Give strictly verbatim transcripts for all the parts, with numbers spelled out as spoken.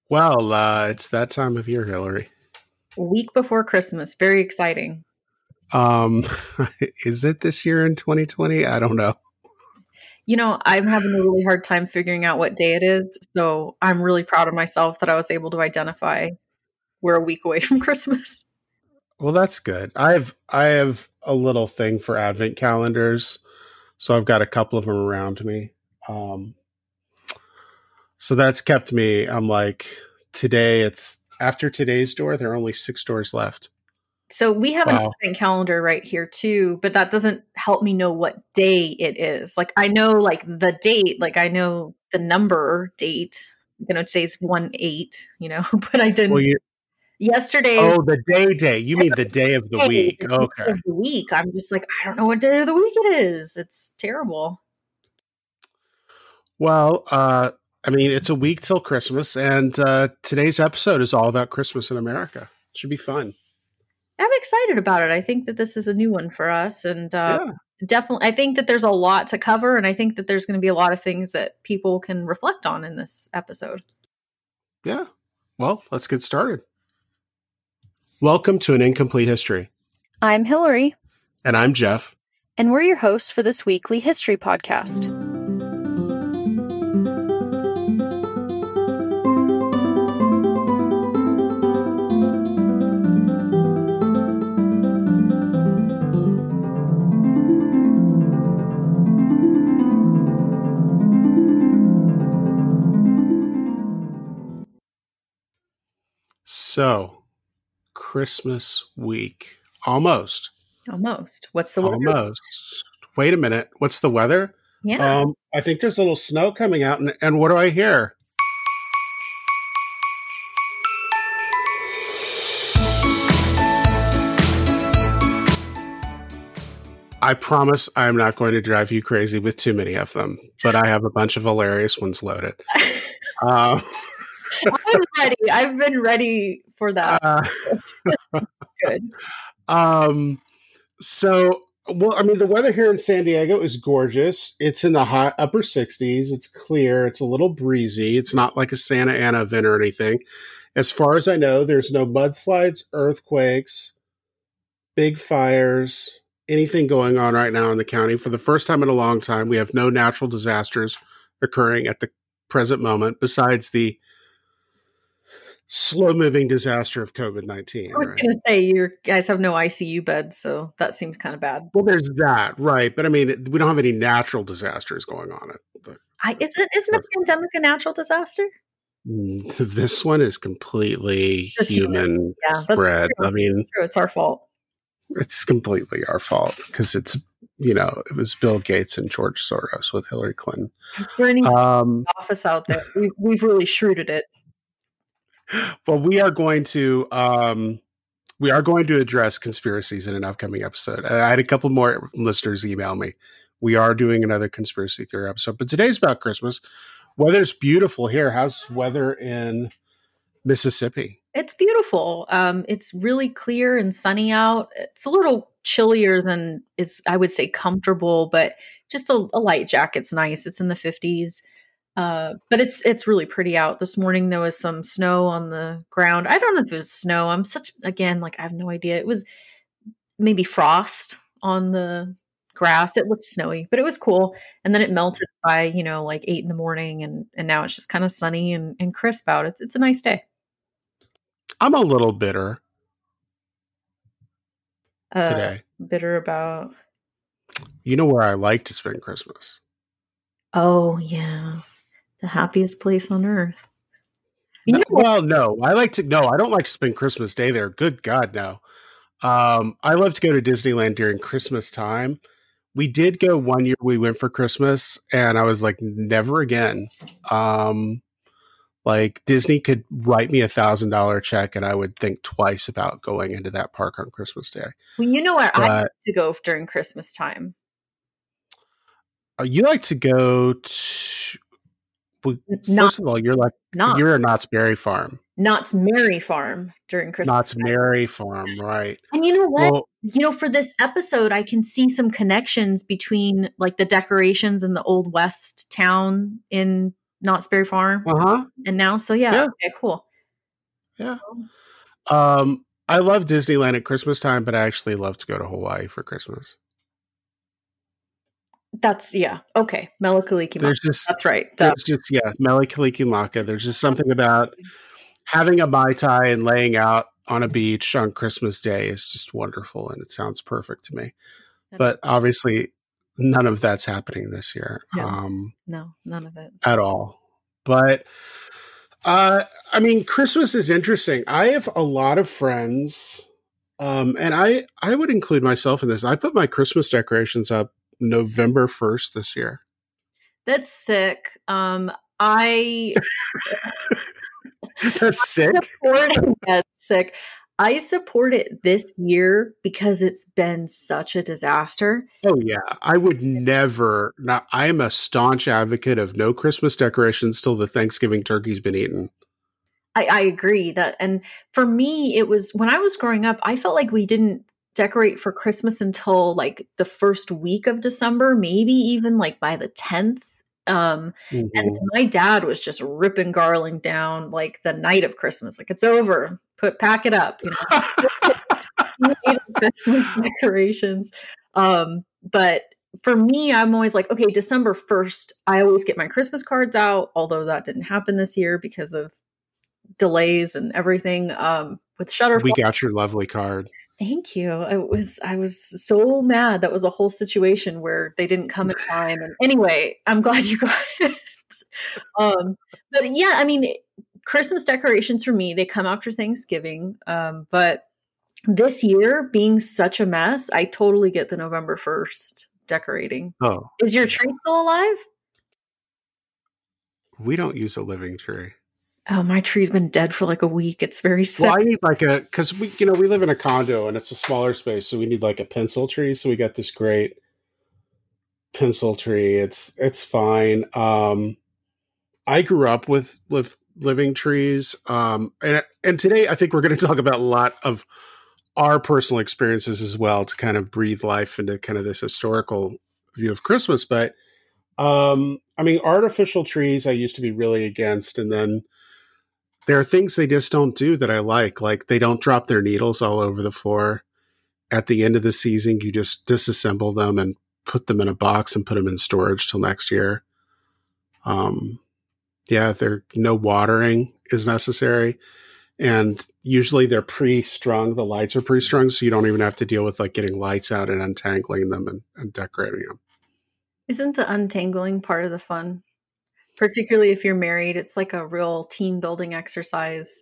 Well, uh, it's that time of year, Hillary. A week before Christmas. Very exciting. Um, is it this year in twenty twenty? I don't know. You know, I'm having a really hard time figuring out what day it is. So I'm really proud of myself that I was able to identify we're a week away from Christmas. Well, that's good. I have I have a little thing for advent calendars, so I've got a couple of them around me. Um, so that's kept me. I'm like, today it's after today's door. There are only six doors left. So we have an Wow. advent calendar right here too, but that doesn't help me know what day it is. Like I know like the date, like I know the number date. You know, today's one eight, you know, but I didn't Well, you, yesterday. oh, the day day. You mean the day of the day, week? the day Okay. of the week. I'm just like, I don't know what day of the week it is. It's terrible. Well, uh, I mean, it's a week till Christmas, and uh, today's episode is all about Christmas in America. It should be fun. I'm excited about it. I think that this is a new one for us, and uh, Yeah. definitely, I think that there's a lot to cover, and I think that there's going to be a lot of things that people can reflect on in this episode. Yeah. Well, let's get started. Welcome to An Incomplete History. I'm Hillary. And I'm Jeff. And we're your hosts for this weekly history podcast. So, Christmas week. Almost. Almost. What's the weather? Almost. Wait a minute. What's the weather? Yeah. Um, I think there's a little snow coming out. And, and what do I hear? I promise I'm not going to drive you crazy with too many of them, but I have a bunch of hilarious ones loaded. Uh, I was ready. I've been ready for that. uh, Good. Um, so, well, I mean, the weather here in San Diego is gorgeous. It's in the high upper sixties. It's clear. It's a little breezy. It's not like a Santa Ana event or anything. As far as I know, there's no mudslides, earthquakes, big fires, anything going on right now in the county. For the first time in a long time, we have no natural disasters occurring at the present moment besides the slow-moving disaster of COVID nineteen. I was right? going to say, you guys have no I C U beds, so that seems kind of bad. Well, there's that, right? But I mean, we don't have any natural disasters going on. At the, I, isn't, isn't a pandemic a natural disaster? this one is completely Just human Yeah, that's spread. true. I mean, True, it's our fault. it's completely our fault because it's, you know, it was Bill Gates and George Soros with Hillary Clinton. For any Um, office out there, we've, we've really shrewded it. well, we are going to um, we are going to address conspiracies in an upcoming episode. I had a couple more listeners email me. We are doing another conspiracy theory episode, but today's about Christmas. Weather's beautiful here. How's weather in Mississippi? It's beautiful. Um, it's really clear and sunny out. It's a little chillier than is, I would say, comfortable, but just a, a light jacket's nice. It's in the fifties. Uh, but it's it's really pretty out. This morning there was some snow on the ground. I don't know if it was snow. I'm such again like I have no idea. It was maybe frost on the grass. It looked snowy, but it was cool. And then it melted by you know like eight in the morning, and and now it's just kind of sunny and, and crisp out. It's it's a nice day. I'm a little bitter Uh, today. bitter about. You know where I like to spend Christmas? Oh yeah, the happiest place on earth. You No, know what? well, no, I like to. No, I don't like to spend Christmas Day there. Good God, no. Um, I love to go to Disneyland during Christmas time. We did go one year. We went for Christmas, and I was like, never again. Um, like Disney could write me a thousand dollar check, and I would think twice about going into that park on Christmas Day. Well, you know where I But like to go during Christmas time. uh, you like to go to. Well, N- Not first of all, you're like not you're a Knott's Berry Farm, Knott's Merry Farm during Christmas Knott's time. Merry Farm, right? And you know what? Well, You know, for this episode, I can see some connections between like the decorations in the old West town in Knott's Berry Farm. Uh huh. And now, so yeah, Yeah. okay, cool. Yeah. Um, I love Disneyland at Christmas time, but I actually love to go to Hawaii for Christmas. That's, yeah, okay. Mele Kalikimaka. There's just, That's right. There's just, yeah, Mele Kalikimaka. There's just something about having a Mai Tai and laying out on a beach on Christmas Day is just wonderful, and it sounds perfect to me. But obviously, none of that's happening this year. No, um, no, none of it. At all. But, uh, I mean, Christmas is interesting. I have a lot of friends, um, and I, I would include myself in this. I put my Christmas decorations up November first this year. That's sick. Um, I... That's sick. Support it. That's sick. I support it this year because it's been such a disaster. Oh yeah, I would never. Not, I am a staunch advocate of no Christmas decorations till the Thanksgiving turkey's been eaten. I, I agree that, and for me, it was when I was growing up. I felt like we didn't decorate for Christmas until like the first week of December, maybe even like by the tenth. Um, mm-hmm. And my dad was just ripping garland down like the night of Christmas. Like, it's over. Put, pack it up. You know, Christmas decorations. Um, but for me, I'm always like, okay, December first, I always get my Christmas cards out. Although that didn't happen this year because of delays and everything. Um, with Shutterfly. We got your lovely card. Thank you. I was I was so mad. That was a whole situation where they didn't come in time. And anyway, I'm glad you got it. um, but yeah, I mean, Christmas decorations for me, they come after Thanksgiving. Um, but this year being such a mess, I totally get the November first decorating. Oh, is your tree still alive? We don't use a living tree. Oh, my tree's been dead for like a week. It's very sick. Well, I need like a, because we, you know, we live in a condo and it's a smaller space, so we need like a pencil tree. So we got this great pencil tree. It's it's fine. Um, I grew up with with living trees, um, and and today I think we're going to talk about a lot of our personal experiences as well to kind of breathe life into kind of this historical view of Christmas. But um, I mean, artificial trees I used to be really against, and then there are things they just don't do that I like. Like they don't drop their needles all over the floor. At the end of the season, you just disassemble them and put them in a box and put them in storage till next year. Um, yeah, there no watering is necessary. And usually they're pre-strung. The lights are pre-strung, so you don't even have to deal with like getting lights out and untangling them and, and decorating them. Isn't the untangling part of the fun? Particularly if you're married, it's like a real team building exercise.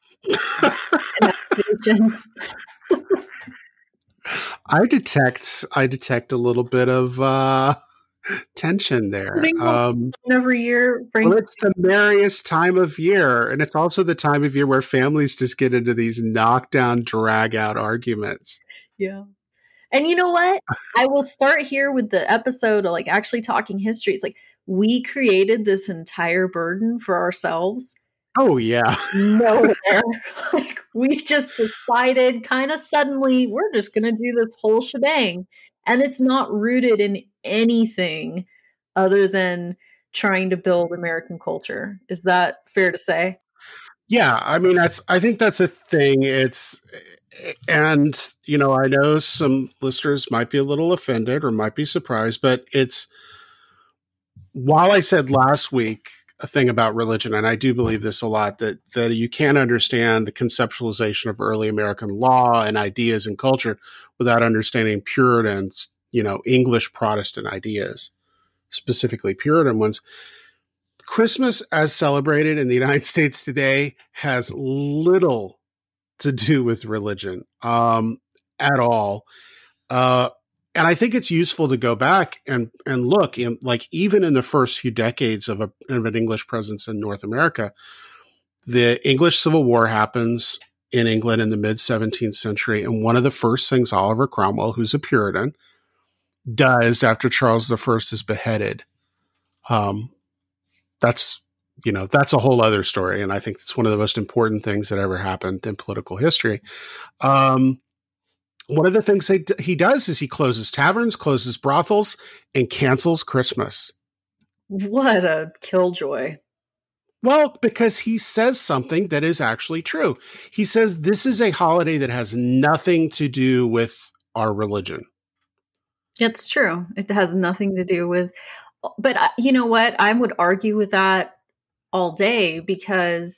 I detect, I detect a little bit of uh, tension there. Um, every year, well, it's the merriest time of year, and it's also the time of year where families just get into these knockdown, drag out arguments. Yeah. And you know what? I will start here with the episode of like actually talking history. It's like, we created this entire burden for ourselves. Oh, yeah. Nowhere. Like, we just decided kind of suddenly, we're just going to do this whole shebang. And it's not rooted in anything other than trying to build American culture. Is that fair to say? Yeah. I mean, that's, I think that's a thing. It's, and, you know, I know some listeners might be a little offended or might be surprised, but it's, while I said last week a thing about religion, and I do believe this a lot, that, that you can't understand the conceptualization of early American law and ideas and culture without understanding Puritans, you know, English Protestant ideas, specifically Puritan ones. Christmas as celebrated in the United States today has little to do with religion um, at all. Uh, And I think it's useful to go back and, and look, in, like even in the first few decades of, a, of an English presence in North America, the English Civil War happens in England in the mid seventeenth century. And one of the first things Oliver Cromwell, who's a Puritan, does after Charles the First is beheaded, um, that's, you know, that's a whole other story. And I think it's one of the most important things that ever happened in political history. Um, One of the things he, he does is he closes taverns, closes brothels, and cancels Christmas. What a killjoy. Well, because he says something that is actually true. He says this is a holiday that has nothing to do with our religion. It's true. It has nothing to do with, but uh, you know what? I would argue with that all day because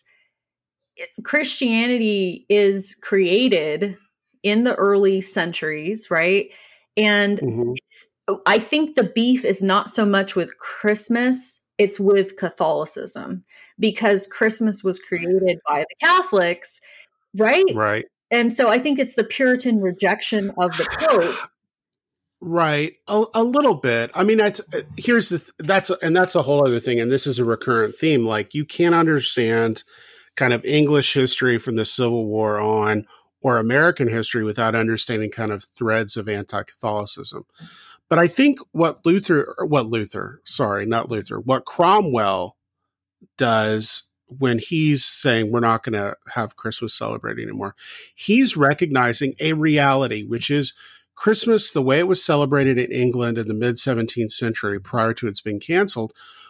Christianity is created in the early centuries, right? And Mm-hmm. it's, I think the beef is not so much with Christmas, it's with Catholicism, because Christmas was created by the Catholics, right? Right. And so I think it's the Puritan rejection of the Pope. Right. A, a little bit. I mean, that's, here's the, th- that's, a, and that's a whole other thing. And this is a recurrent theme. Like, you can't understand kind of English history from the Civil War on, or American history, without understanding kind of threads of anti-Catholicism. But I think what Luther, or what Luther, sorry, not Luther, what Cromwell does when he's saying we're not going to have Christmas celebrated anymore, he's recognizing a reality, which is Christmas, the way it was celebrated in England in the mid seventeenth century prior to its being canceled,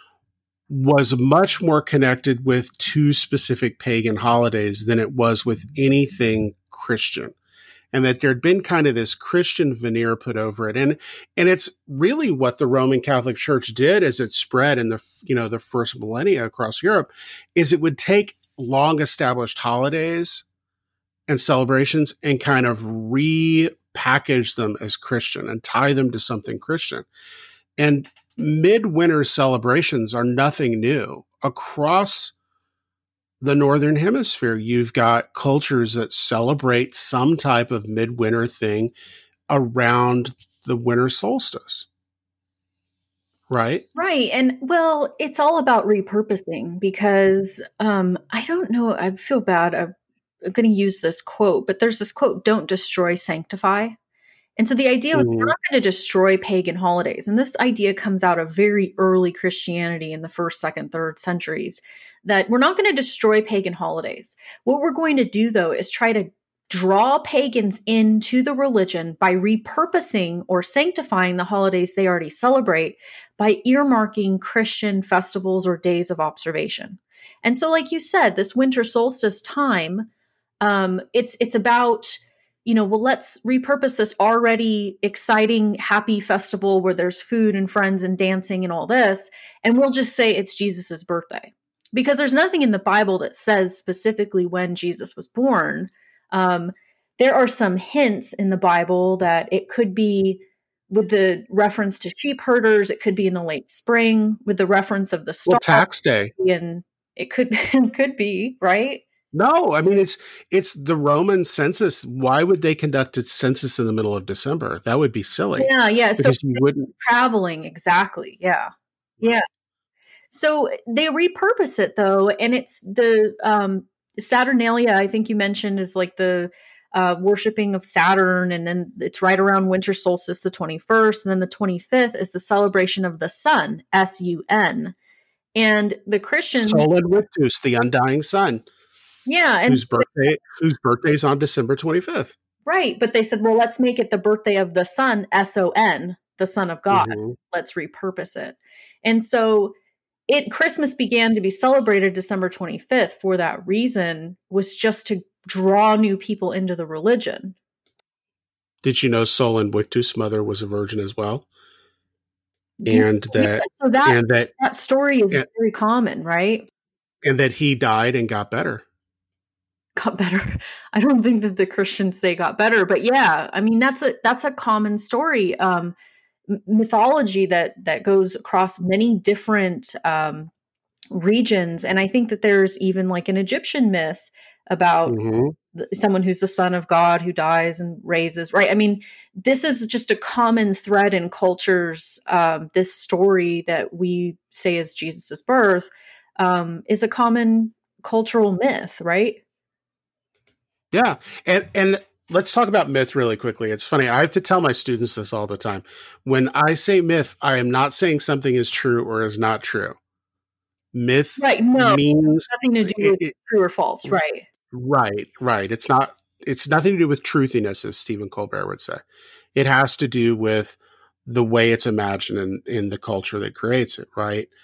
was much more connected with two specific pagan holidays than it was with anything Christian. And that there'd been kind of this Christian veneer put over it. And, and it's really what the Roman Catholic Church did as it spread in the, you know, the first millennia across Europe, is it would take long established holidays and celebrations and kind of repackage them as Christian and tie them to something Christian. And midwinter celebrations are nothing new. Across the Northern Hemisphere, you've got cultures that celebrate some type of midwinter thing around the winter solstice. Right? Right. And well, it's all about repurposing because um, I don't know. I feel bad. I'm, I'm going to use this quote, but there's this quote, don't destroy, sanctify. And so the idea was, Mhm. we're not going to destroy pagan holidays. And this idea comes out of very early Christianity in the first, second, third centuries, that we're not going to destroy pagan holidays. What we're going to do, though, is try to draw pagans into the religion by repurposing or sanctifying the holidays they already celebrate by earmarking Christian festivals or days of observation. And so, like you said, this winter solstice time, um, it's it's about, you know, well, let's repurpose this already exciting, happy festival where there's food and friends and dancing and all this, and we'll just say it's Jesus's birthday. Because there's nothing in the Bible that says specifically when Jesus was born. Um, there are some hints in the Bible that it could be with the reference to sheep herders, it could be in the late spring, with the reference of the star. Well, tax day. And it could, it could be, right? No, I mean, it's it's the Roman census. Why would they conduct a census in the middle of December? That would be silly. Yeah, yeah. So Because you wouldn't. traveling, exactly. Yeah. Yeah. So they repurpose it though, and it's the um, Saturnalia. I think you mentioned is like the uh, worshiping of Saturn, and then it's right around winter solstice, the twenty-first, and then the twenty-fifth is the celebration of the sun, S U N, and the Christians. Sol Invictus, the undying sun. Yeah, and whose birthday whose birthday is on December twenty-fifth. Right, but they said, well, let's make it the birthday of the sun, S O N, the Son of God. Mm-hmm. Let's repurpose it, and so. It Christmas began to be celebrated December twenty-fifth for that reason, was just to draw new people into the religion. Did you know Sol Invictus' mother was a virgin as well? And Yeah, that so that and that that story is and, very common, right? And that he died and got better. Got better. I don't think that the Christians say got better, but yeah, I mean that's a that's a common story. Um, mythology that that goes across many different um, regions, and I think that there's even like an Egyptian myth about Mm-hmm. th- someone who's the son of God who dies and raises. Right? I mean, this is just a common thread in cultures. Um, this story that we say is Jesus's birth um, is a common cultural myth, right? Yeah, and and. Let's talk about myth really quickly. It's funny. I have to tell my students this all the time. When I say myth, I am not saying something is true or is not true. Myth right, no, means nothing to do with it, true or false, right? Right, right. It's not. It's nothing to do with truthiness, as Stephen Colbert would say. It has to do with the way it's imagined in, in the culture that creates it. Right.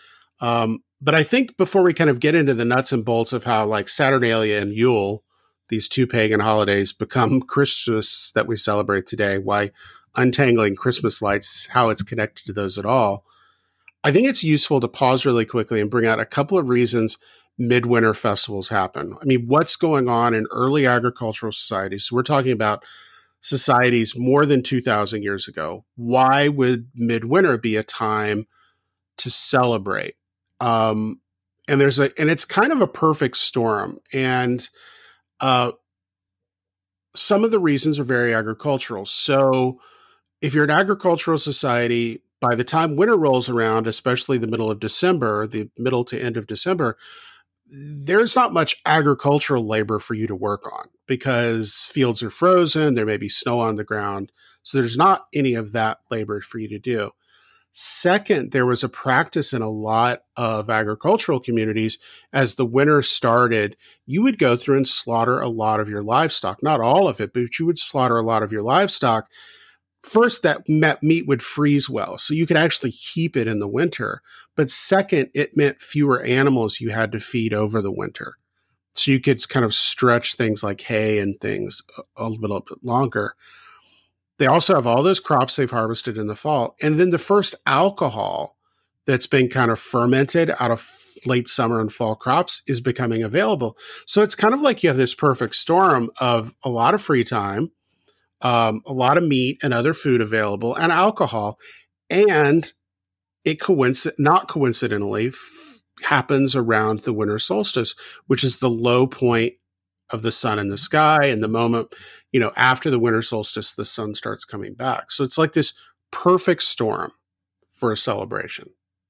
Um, but I think before we kind of get into the nuts and bolts of how like Saturnalia and Yule, these two pagan holidays, become Christmas that we celebrate today, why untangling Christmas lights, how it's connected to those at all, I think it's useful to pause really quickly and bring out a couple of reasons midwinter festivals happen. I mean, what's going on in early agricultural societies? So we're talking about societies more than two thousand years ago. Why would midwinter be a time to celebrate? Um, and there's a, and it's kind of a perfect storm. And uh, some of the reasons are very agricultural. So if you're an agricultural society, by the time winter rolls around, especially the middle of December, the middle to end of December, there's not much agricultural labor for you to work on because fields are frozen. There may be snow on the ground. So there's not any of that labor for you to do. Second, there was a practice in a lot of agricultural communities as the winter started, you would go through and slaughter a lot of your livestock, not all of it, but you would slaughter a lot of your livestock. First, that meat would freeze well, so you could actually keep it in the winter. But second, it meant fewer animals you had to feed over the winter. So you could kind of stretch things like hay and things a little bit longer. They also have all those crops they've harvested in the fall. And then the first alcohol that's been kind of fermented out of late summer and fall crops is becoming available. So it's kind of like you have this perfect storm of a lot of free time, um, a lot of meat and other food available, and alcohol. And it coinc- not coincidentally f- happens around the winter solstice, which is the low point of the sun in the sky. And the moment, you know, after the winter solstice, the sun starts coming back. So it's like this perfect storm for a celebration.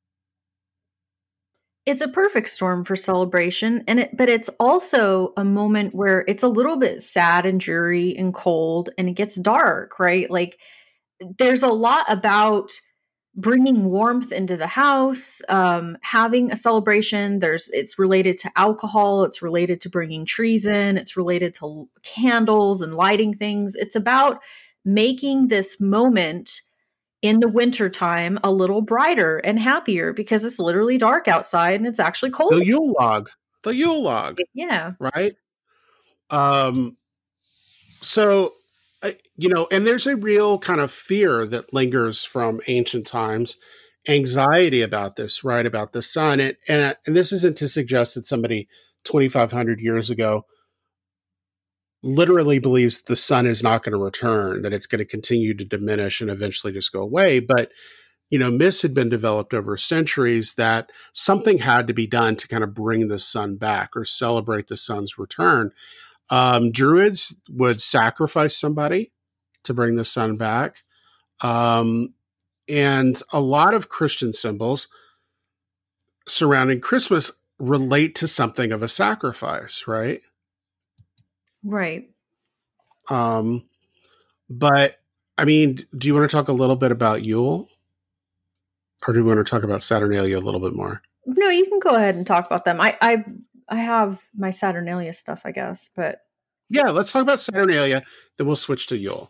It's a perfect storm for celebration, and it, but it's also a moment where it's a little bit sad and dreary and cold, and it gets dark, right? Like there's a lot about bringing warmth into the house, um, having a celebration. There's it's related to alcohol. It's related to bringing trees in. It's related to candles and lighting things. It's about making this moment in the wintertime a little brighter and happier because it's literally dark outside and it's actually cold. The Yule log, the Yule log. Yeah. Right. Um, so, uh, you know, and there's a real kind of fear that lingers from ancient times, anxiety about this, right? About the sun. And, and, and this isn't to suggest that somebody twenty-five hundred years ago literally believes the sun is not going to return, that it's going to continue to diminish and eventually just go away. But, you know, myths had been developed over centuries that something had to be done to kind of bring the sun back or celebrate the sun's return. Um, Druids would sacrifice somebody to bring the sun back. Um, and a lot of Christian symbols surrounding Christmas relate to something of a sacrifice, right? Right. Um, but I mean, do you want to talk a little bit about Yule, or do you want to talk about Saturnalia a little bit more? No, you can go ahead and talk about them. I, I, I have my Saturnalia stuff, I guess, but yeah, let's talk about Saturnalia. Then we'll switch to Yule.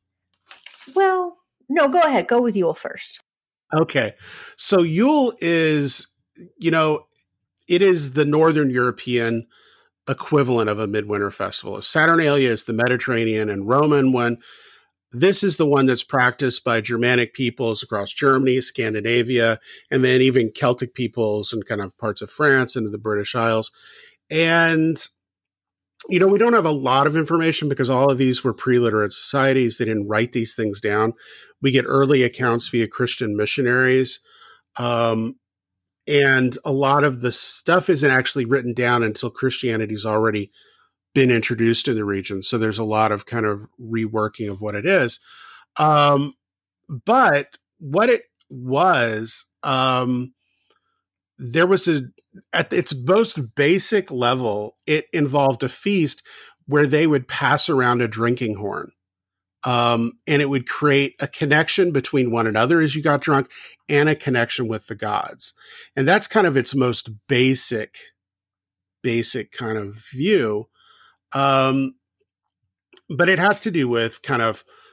Well, no, go ahead. Go with Yule first. Okay, so Yule is, you know, it is the Northern European equivalent of a midwinter festival. Saturnalia is the Mediterranean and Roman one. This is the one that's practiced by Germanic peoples across Germany, Scandinavia, and then even Celtic peoples and kind of parts of France and the British Isles. And, you know, we don't have a lot of information because all of these were pre-literate societies. They didn't write these things down. We get early accounts via Christian missionaries. Um, And a lot of the stuff isn't actually written down until Christianity's already been introduced in the region. So there's a lot of kind of reworking of what it is. Um, but what it was, um, there was a, at its most basic level, it involved a feast where they would pass around a drinking horn. Um, and it would create a connection between one another as you got drunk and a connection with the gods. And that's kind of its most basic, basic kind of view. Um, but it has to do with kind of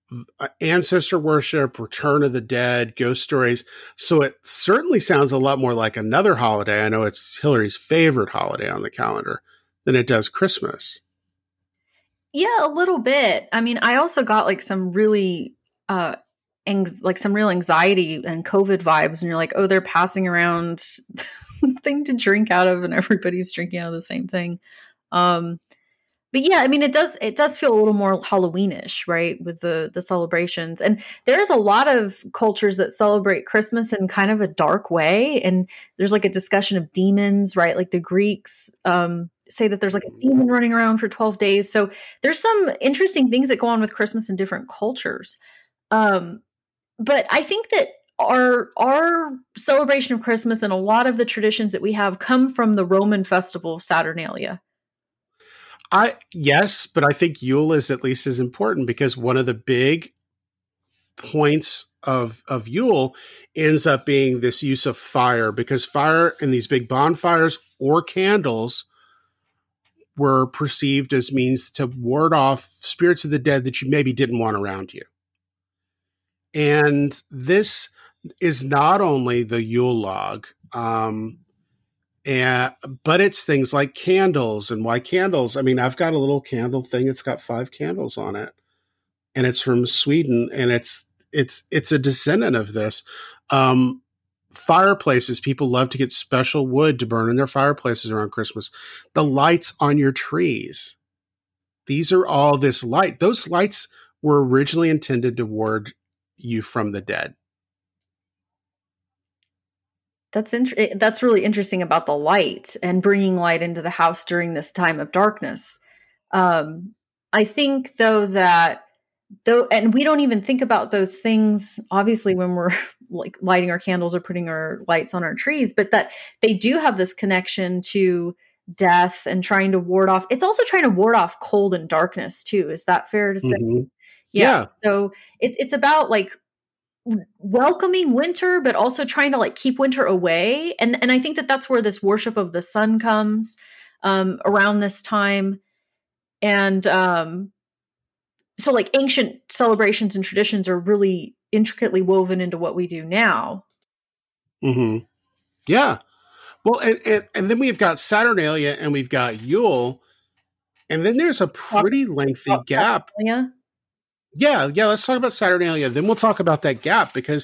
uh, ancestor worship, return of the dead, ghost stories. So it certainly sounds a lot more like another holiday. I know it's Hillary's favorite holiday on the calendar than it does Christmas. Yeah, a little bit. I mean, I also got like some really, uh, anx- like some real anxiety and COVID vibes. And you're like, oh, they're passing around thing to drink out of and everybody's drinking out of the same thing. Um, But yeah, I mean, it does it does feel a little more Halloweenish, right, with the the celebrations. And there's a lot of cultures that celebrate Christmas in kind of a dark way. And there's like a discussion of demons, right? Like the Greeks um, say that there's like a demon running around for twelve days. So there's some interesting things that go on with Christmas in different cultures. Um, but I think that our our celebration of Christmas and a lot of the traditions that we have come from the Roman festival of Saturnalia. I yes, but I think Yule is at least as important because one of the big points of of Yule ends up being this use of fire, because fire in these big bonfires or candles were perceived as means to ward off spirits of the dead that you maybe didn't want around you. And this is not only the Yule log, um, And, but it's things like candles. And why candles? I mean, I've got a little candle thing. It's got five candles on it, and it's from Sweden. And it's it's it's a descendant of this. Um, fireplaces. People love to get special wood to burn in their fireplaces around Christmas. The lights on your trees. These are all this light. Those lights were originally intended to ward you from the dead. That's int- that's really interesting about the light and bringing light into the house during this time of darkness. Um, I think though that though, and we don't even think about those things, obviously, when we're like lighting our candles or putting our lights on our trees, but that they do have this connection to death and trying to ward off. It's also trying to ward off cold and darkness too. Is that fair to say? Mm-hmm. Yeah. Yeah. So it's it's about like welcoming winter, but also trying to like keep winter away. And and I think that that's where this worship of the sun comes um, around this time. And um, so like ancient celebrations and traditions are really intricately woven into what we do now. Mm-hmm. Yeah. Well, and, and, and then we've got Saturnalia and we've got Yule. And then there's a pretty lengthy Oh, gap. Yeah. Yeah, yeah, let's talk about Saturnalia. Then we'll talk about that gap, because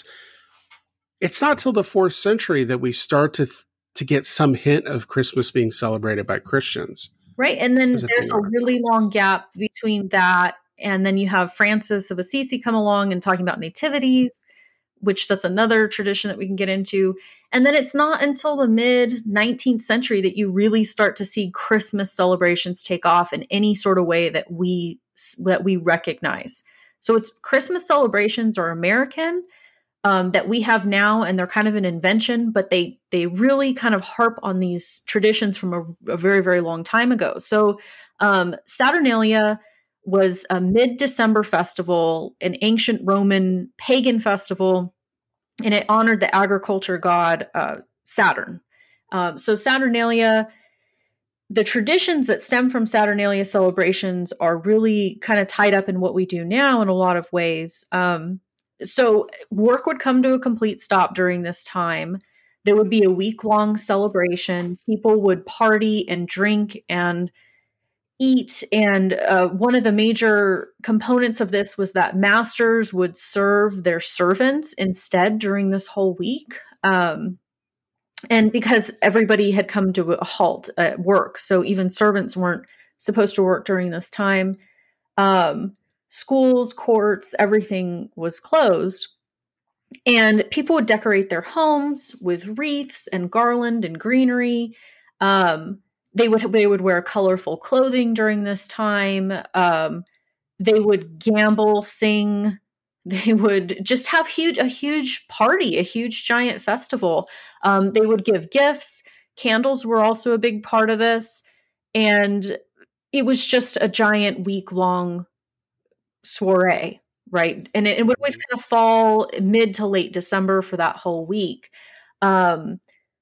it's not till the fourth century that we start to to get some hint of Christmas being celebrated by Christians. Right. And then There's a there's thing a on it. really long gap between that. And then you have Francis of Assisi come along and talking about nativities, which that's another tradition that we can get into. And then it's not until the mid nineteenth century that you really start to see Christmas celebrations take off in any sort of way that we that we recognize. So it's Christmas celebrations are American um, that we have now, and they're kind of an invention, but they they really kind of harp on these traditions from a, a very, very long time ago. So um, Saturnalia was a mid-December festival, an ancient Roman pagan festival, and it honored the agriculture god uh, Saturn. Um, so Saturnalia, the traditions that stem from Saturnalia celebrations are really kind of tied up in what we do now in a lot of ways. Um, so work would come to a complete stop during this time. There would be a week-long celebration. People would party and drink and eat. And uh, one of the major components of this was that masters would serve their servants instead during this whole week. Um, and because everybody had come to a halt at work, so even servants weren't supposed to work during this time. Um, schools, courts, everything was closed. And people would decorate their homes with wreaths and garland and greenery. Um, they would they would wear colorful clothing during this time. Um, they would gamble, sing. They would just have huge a huge party, a huge giant festival. Um, they would give gifts. Candles were also a big part of this, and it was just a giant week long soiree. Right. And it, it would always kind of fall mid to late December for that whole week. Um,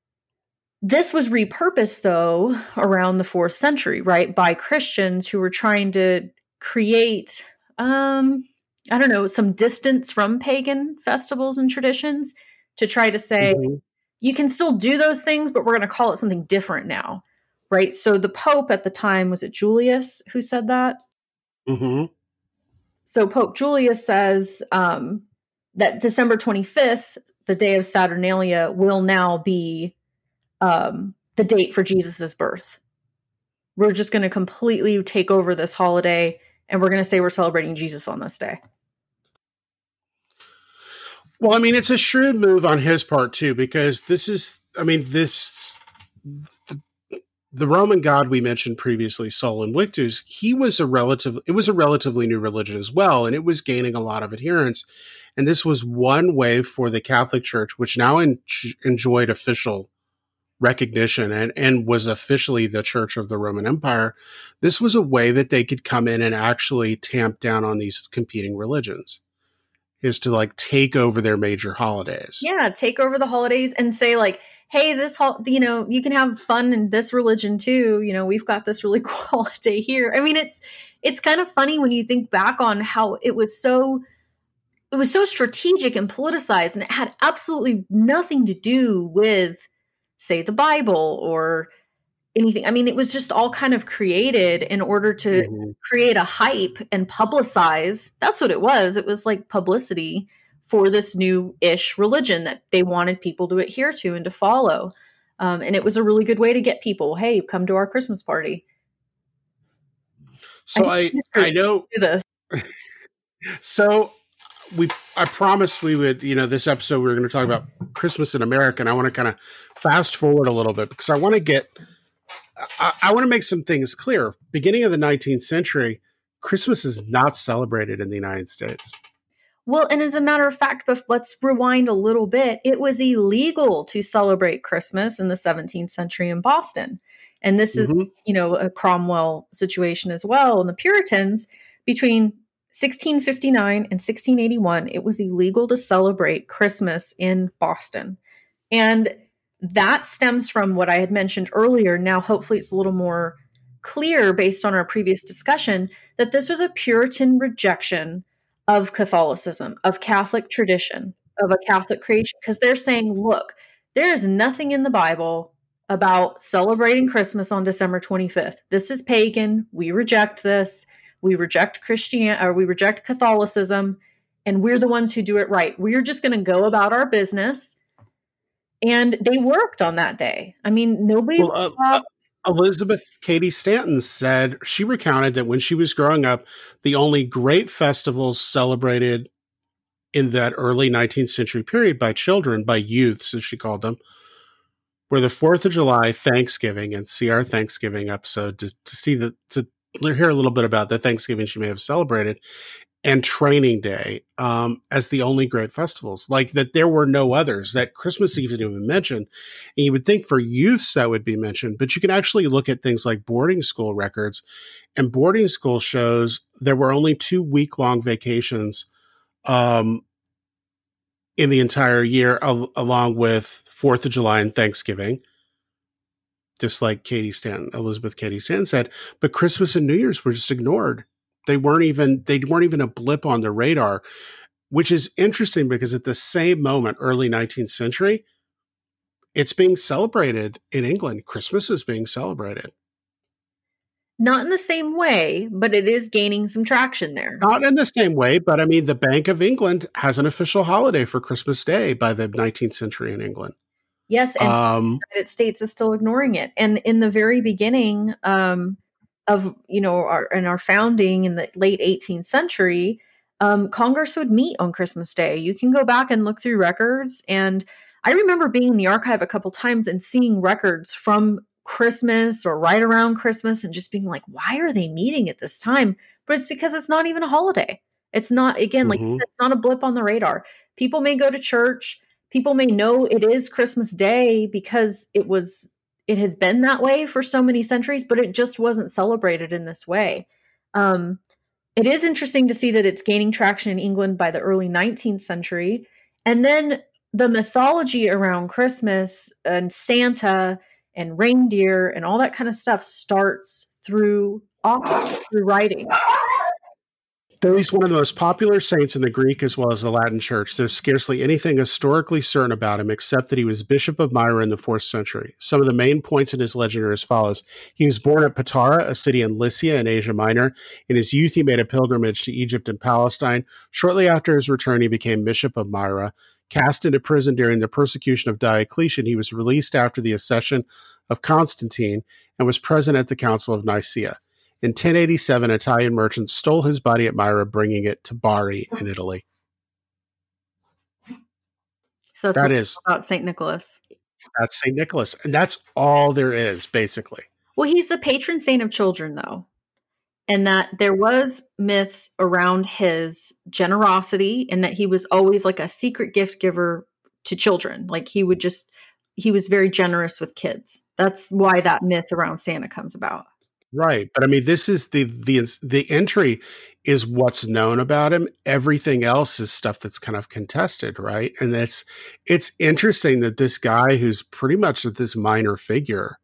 this was repurposed, though, around the fourth century, right, by Christians who were trying to create, um, I don't know, some distance from pagan festivals and traditions to try to say, mm-hmm. you can still do those things, but we're going to call it something different now. Right. So the Pope at the time, was it Julius who said that? Mm-hmm. So Pope Julius says um, that December twenty-fifth, the day of Saturnalia, will now be um, the date for Jesus's birth. We're just going to completely take over this holiday, and we're going to say we're celebrating Jesus on this day. Well, I mean, it's a shrewd move on his part too, because this is, I mean, this, the, the Roman god we mentioned previously, Sol Invictus, he was a relative, it was a relatively new religion as well, and it was gaining a lot of adherents. And this was one way for the Catholic Church, which now en- enjoyed official recognition and, and was officially the Church of the Roman Empire. This was a way that they could come in and actually tamp down on these competing religions, is to like take over their major holidays. Yeah, take over the holidays and say like, hey, this ho- you know, you can have fun in this religion too. You know, we've got this really cool holiday here. I mean, it's it's kind of funny when you think back on how it was so it was so strategic and politicized, and it had absolutely nothing to do with, say, the Bible or anything. I mean, it was just all kind of created in order to mm-hmm. create a hype and publicize. That's what it was. It was like publicity for this new-ish religion that they wanted people to adhere to and to follow. Um, and it was a really good way to get people, hey, come to our Christmas party. So I, I, I know do this. So we, I promised we would, you know, this episode we were going to talk about Christmas in America, and I want to kind of fast forward a little bit because I want to get, I, I want to make some things clear. Beginning of the nineteenth century, Christmas is not celebrated in the United States. Well, and as a matter of fact, but let's rewind a little bit. It was illegal to celebrate Christmas in the seventeenth century in Boston. And this mm-hmm. is, you know, a Cromwell situation as well. And the Puritans, between sixteen fifty-nine and sixteen eighty-one, it was illegal to celebrate Christmas in Boston. And that stems from what I had mentioned earlier. Now, hopefully it's a little more clear based on our previous discussion that this was a Puritan rejection of Catholicism, of Catholic tradition, of a Catholic creation, because they're saying, look, there is nothing in the Bible about celebrating Christmas on December twenty-fifth. This is pagan. We reject this. We reject Christian, or we reject Catholicism, and we're the ones who do it right. We're just going to go about our business. And they worked on that day. I mean, nobody. Well, uh, uh, Elizabeth Cady Stanton said, she recounted that when she was growing up, the only great festivals celebrated in that early nineteenth century period by children, by youths, as she called them, were the fourth of July, Thanksgiving, and see our Thanksgiving episode to, to see the, to hear a little bit about the Thanksgiving she may have celebrated, and Training Day um, as the only great festivals, like that there were no others, that Christmas Eve didn't even mention. And you would think for youths that would be mentioned, but you can actually look at things like boarding school records, and boarding school shows there were only two week long vacations um, in the entire year, al- along with fourth of July and Thanksgiving. Just like Cady Stanton, Elizabeth Cady Stanton said, but Christmas and New Year's were just ignored. They weren't even, they weren't even a blip on the radar, which is interesting because at the same moment, early nineteenth century, it's being celebrated in England. Christmas is being celebrated. Not in the same way, but it is gaining some traction there. Not in the same way, but I mean, the Bank of England has an official holiday for Christmas Day by the nineteenth century in England. Yes, and um, the United States is still ignoring it. And in the very beginning um, of, you know, our, in our founding in the late eighteenth century, um, Congress would meet on Christmas Day. You can go back and look through records. And I remember being in the archive a couple times and seeing records from Christmas or right around Christmas and just being like, why are they meeting at this time? But it's because it's not even a holiday. It's not, again, like mm-hmm. it's not a blip on the radar. People may go to church. People may know it is Christmas Day because it was, it has been that way for so many centuries, but it just wasn't celebrated in this way. Um, it is interesting to see that it's gaining traction in England by the early nineteenth century. And then the mythology around Christmas and Santa and reindeer and all that kind of stuff starts through authors, through writing. Though he's one of the most popular saints in the Greek as well as the Latin Church, there's scarcely anything historically certain about him except that he was Bishop of Myra in the fourth century. Some of the main points in his legend are as follows. He was born at Patara, a city in Lycia in Asia Minor. In his youth, he made a pilgrimage to Egypt and Palestine. Shortly after his return, he became Bishop of Myra. Cast into prison during the persecution of Diocletian, he was released after the accession of Constantine and was present at the Council of Nicaea. In ten eighty-seven, Italian merchants stole his body at Myra, bringing it to Bari in Italy. So that's that what is about Saint Nicholas. That's Saint Nicholas. And that's all there is, basically. Well, he's the patron saint of children, though. And that there was myths around his generosity and that he was always like a secret gift giver to children. Like he would just, he was very generous with kids. That's why that myth around Santa comes about. Right. But I mean, this is the, the, the entry is what's known about him. Everything else is stuff that's kind of contested. Right. And it's, it's interesting that this guy who's pretty much this minor figure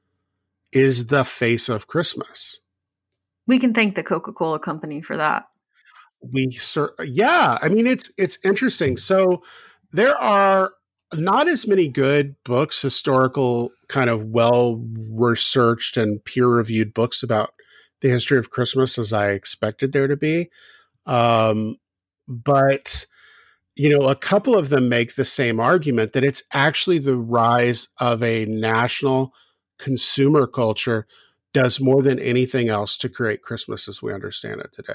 is the face of Christmas. We can thank the Coca-Cola company for that. We, sir, yeah. I mean, it's, it's interesting. So there are not as many good books, historical kind of well-researched and peer-reviewed books about the history of Christmas as I expected there to be. Um, but, you know, a couple of them make the same argument that it's actually the rise of a national consumer culture does more than anything else to create Christmas as we understand it today.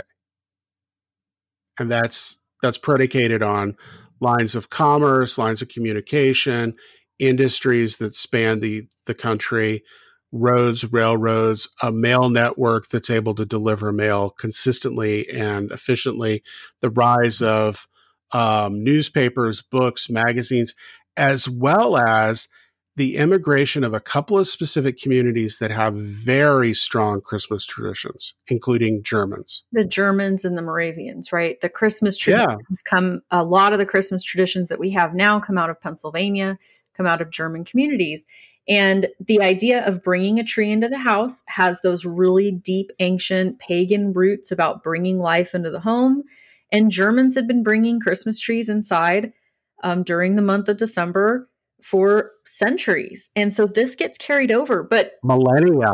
And that's, that's predicated on lines of commerce, lines of communication, industries that span the, the country, roads, railroads, a mail network that's able to deliver mail consistently and efficiently, the rise of um, newspapers, books, magazines, as well as the immigration of a couple of specific communities that have very strong Christmas traditions, including Germans. The Germans and the Moravians, right? The Christmas traditions yeah. come, a lot of the Christmas traditions that we have now come out of Pennsylvania, come out of German communities. And the idea of bringing a tree into the house has those really deep, ancient pagan roots about bringing life into the home. And Germans had been bringing Christmas trees inside um, during the month of December for centuries. And so this gets carried over, but millennia.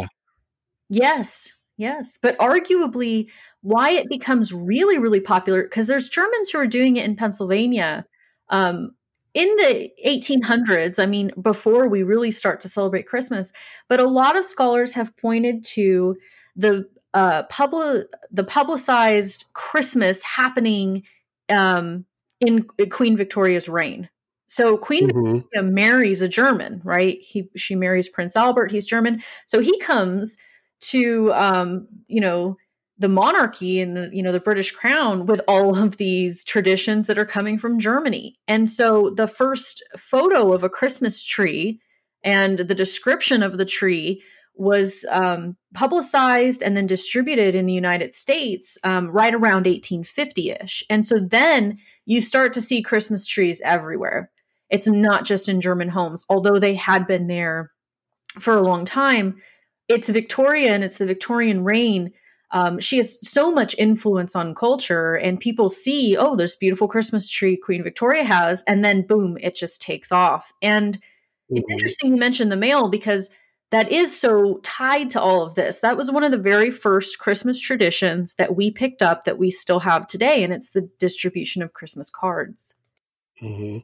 Yes, yes. But arguably why it becomes really, really popular, because there's Germans who are doing it in Pennsylvania um, in the eighteen hundreds. I mean, before we really start to celebrate Christmas, but a lot of scholars have pointed to the uh, public, the publicized Christmas happening um, in Queen Victoria's reign. So Queen mm-hmm. Victoria marries a German, right? He she marries Prince Albert. He's German. So he comes to um, you know, the monarchy and the, you know, the British crown with all of these traditions that are coming from Germany. And so the first photo of a Christmas tree and the description of the tree was um, publicized and then distributed in the United States um, right around eighteen fifty-ish. And so then you start to see Christmas trees everywhere. It's not just in German homes, although they had been there for a long time. It's Victoria and it's the Victorian reign. Um, she has so much influence on culture, and people see, oh, there's a beautiful Christmas tree Queen Victoria has, and then boom, it just takes off. And mm-hmm. It's interesting you mentioned the mail, because that is so tied to all of this. That was one of the very first Christmas traditions that we picked up that we still have today, and it's the distribution of Christmas cards. Mm-hmm.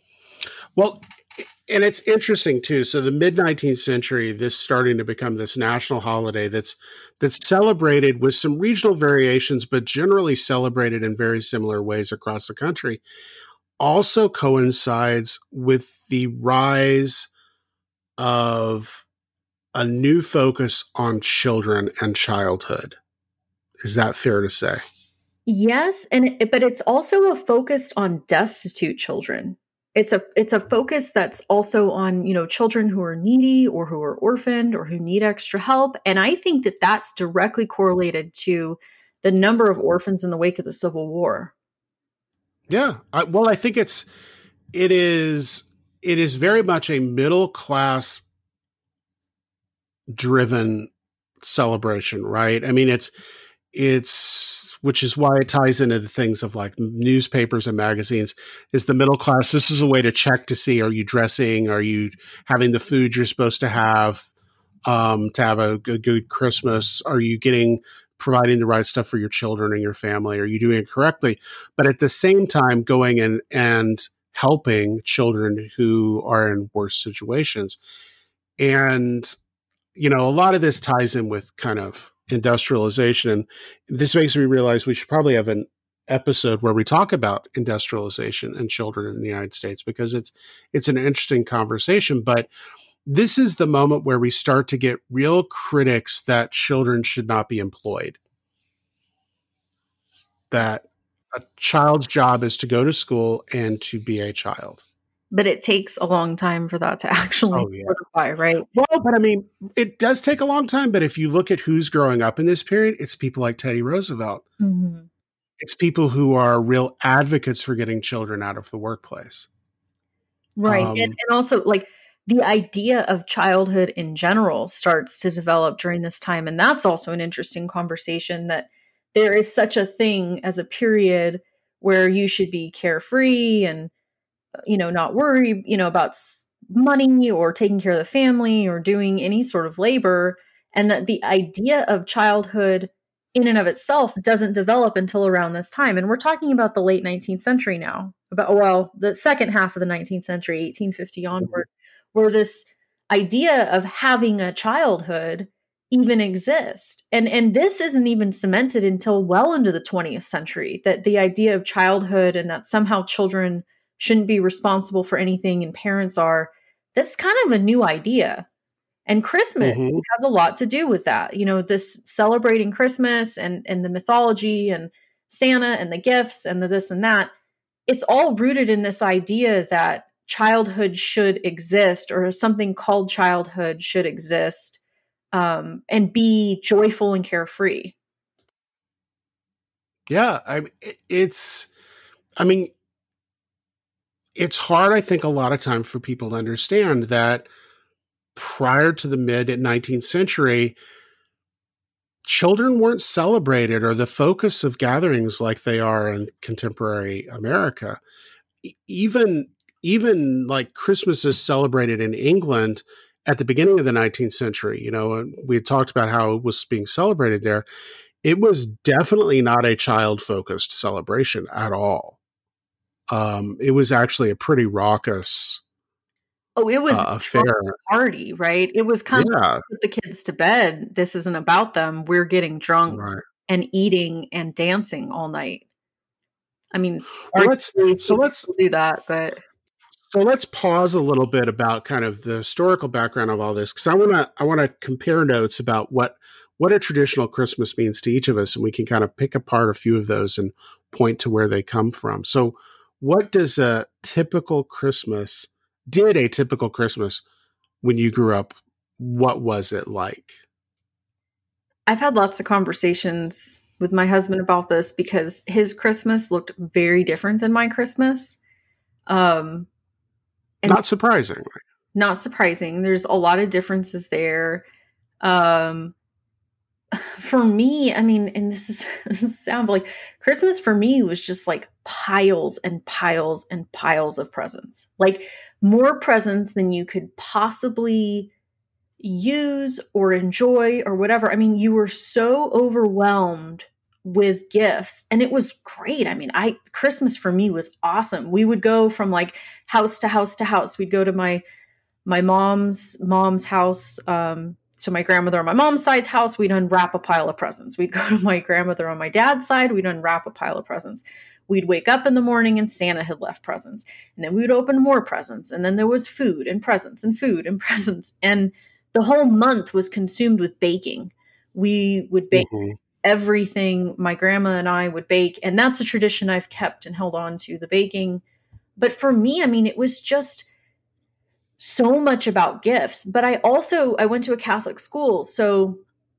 Well, and it's interesting too. So the mid nineteenth century, this starting to become this national holiday that's that's celebrated with some regional variations, but generally celebrated in very similar ways across the country, also coincides with the rise of a new focus on children and childhood. Is that fair to say? Yes, and it, but it's also a focus on destitute children. It's a it's a focus that's also on, you know, children who are needy or who are orphaned or who need extra help. And I think that that's directly correlated to the number of orphans in the wake of the Civil War. Yeah. I, well, I think it's it is it is very much a middle class driven celebration, right? I mean, it's it's, which is why it ties into the things of like newspapers and magazines, is the middle class. This is a way to check to see, are you dressing? Are you having the food you're supposed to have, um, to have a good, good Christmas? Are you getting, providing the right stuff for your children and your family? Are you doing it correctly? But at the same time, going in and helping children who are in worse situations. And, you know, a lot of this ties in with kind of industrialization. And this makes me realize we should probably have an episode where we talk about industrialization and children in the United States, because it's, it's an interesting conversation. But this is the moment where we start to get real critics that children should not be employed. That a child's job is to go to school and to be a child. But it takes a long time for that to actually Oh, yeah. solidify, right? Well, but I mean, it does take a long time. But if you look at who's growing up in this period, it's people like Teddy Roosevelt. Mm-hmm. It's people who are real advocates for getting children out of the workplace. Right. Um, and, and also, like, the idea of childhood in general starts to develop during this time. And that's also an interesting conversation, that there is such a thing as a period where you should be carefree and, you know, not worry, you know, about money or taking care of the family or doing any sort of labor. And that the idea of childhood in and of itself doesn't develop until around this time. And we're talking about the late nineteenth century now, about, well, the second half of the nineteenth century, eighteen fifty onward, where this idea of having a childhood even exists. And, and this isn't even cemented until well into the twentieth century, that the idea of childhood and that somehow children shouldn't be responsible for anything and parents are, that's kind of a new idea. And Christmas mm-hmm. has a lot to do with that. You know, this celebrating Christmas and, and the mythology and Santa and the gifts and the this and that, it's all rooted in this idea that childhood should exist, or something called childhood should exist, um, and be joyful and carefree. Yeah. I, it's, I mean, it's hard, I think, a lot of time for people to understand that prior to the mid nineteenth century, children weren't celebrated or the focus of gatherings like they are in contemporary America. Even, even like Christmas is celebrated in England at the beginning of the nineteenth century. You know, we had talked about how it was being celebrated there. It was definitely not a child-focused celebration at all. Um, it was actually a pretty raucous Oh, it was uh, a affair. party, right? It was kind Yeah. of put the kids to bed. This isn't about them. We're getting drunk Right. and eating and dancing all night. I mean, Well, let's, so let's do that, but so let's pause a little bit about kind of the historical background of all this, because I want to I want to compare notes about what what a traditional Christmas means to each of us, and we can kind of pick apart a few of those and point to where they come from. So, what does a typical Christmas did a typical Christmas when you grew up? What was it like? I've had lots of conversations with my husband about this, because his Christmas looked very different than my Christmas. Um, and Not surprising. not surprising. There's a lot of differences there. Um, for me, I mean, and this is this is sound like Christmas for me was just like piles and piles and piles of presents, like more presents than you could possibly use or enjoy or whatever. I mean, you were so overwhelmed with gifts, and it was great. I mean, I Christmas for me was awesome. We would go from like house to house to house. We'd go to my my mom's mom's house, um, so my grandmother on my mom's side's house. We'd unwrap a pile of presents. We'd go to my grandmother on my dad's side. We'd unwrap a pile of presents. We'd wake up in the morning and Santa had left presents, and then we would open more presents, and then there was food and presents and food and presents, and the whole month was consumed with baking. We would bake Mm-hmm. everything. My grandma and I would bake, and that's a tradition I've kept and held on to, the baking. But for me, I mean, it was just so much about gifts. But I also, I went to a Catholic school. So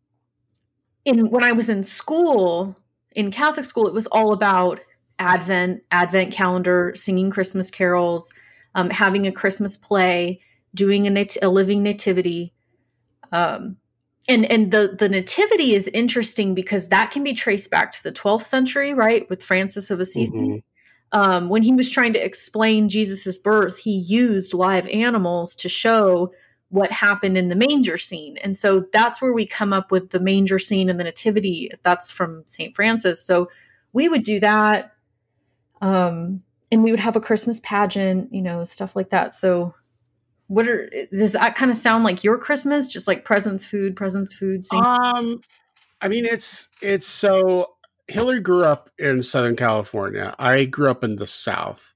in when I was in school, in Catholic school, it was all about Advent, Advent calendar, singing Christmas carols, um, having a Christmas play, doing a, nat- a living nativity. Um, and and the the nativity is interesting because that can be traced back to the twelfth century, right, with Francis of Assisi. Mm-hmm. Um, when he was trying to explain Jesus's birth, he used live animals to show what happened in the manger scene. And so that's where we come up with the manger scene and the nativity. That's from Saint Francis. So we would do that. Um, and we would have a Christmas pageant, you know, stuff like that. So what are, does that kind of sound like your Christmas? Just like presents, food, presents, food. Same- um, I mean, it's, it's so Hillary grew up in Southern California. I grew up in the South.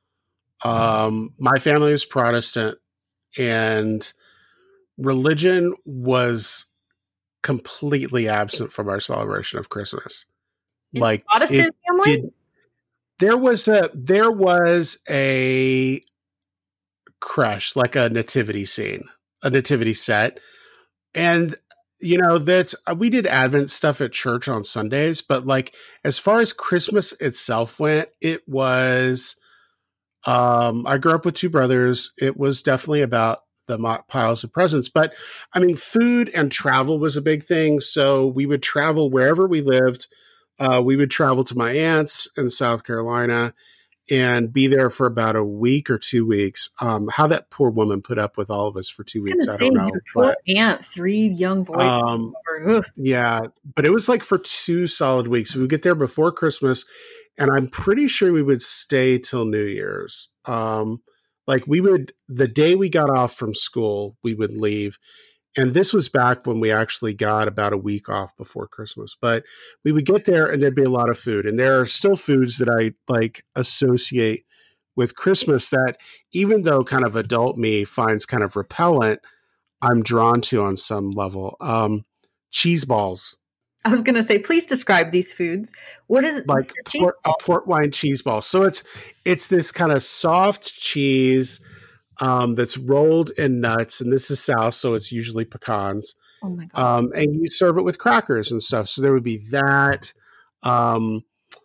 Um, my family was Protestant, and religion was completely absent from our celebration of Christmas. In like Protestant family? Did, there was a there was a creche, like a nativity scene, a nativity set, and you know that's we did Advent stuff at church on Sundays, but like as far as Christmas itself went, it was. Um, I grew up with two brothers. It was definitely about the mock piles of presents. But I mean, food and travel was a big thing. So we would travel wherever we lived. Uh, we would travel to my aunt's in South Carolina and be there for about a week or two weeks. Um, how that poor woman put up with all of us for two weeks, I don't know. Your poor aunt, three young boys. Um, yeah, but it was like for two solid weeks. We would get there before Christmas, and I'm pretty sure we would stay till New Year's. Um, like we would, the day we got off from school, we would leave. And this was back when we actually got about a week off before Christmas. But we would get there and there'd be a lot of food. And there are still foods that I like associate with Christmas that even though kind of adult me finds kind of repellent, I'm drawn to on some level. Um, cheese balls. I was going to say, please describe these foods. What is like port, a port wine cheese ball? So it's it's this kind of soft cheese um, that's rolled in nuts, and this is South, so it's usually pecans. Oh my god! Um, and you serve it with crackers and stuff. So there would be that. Um,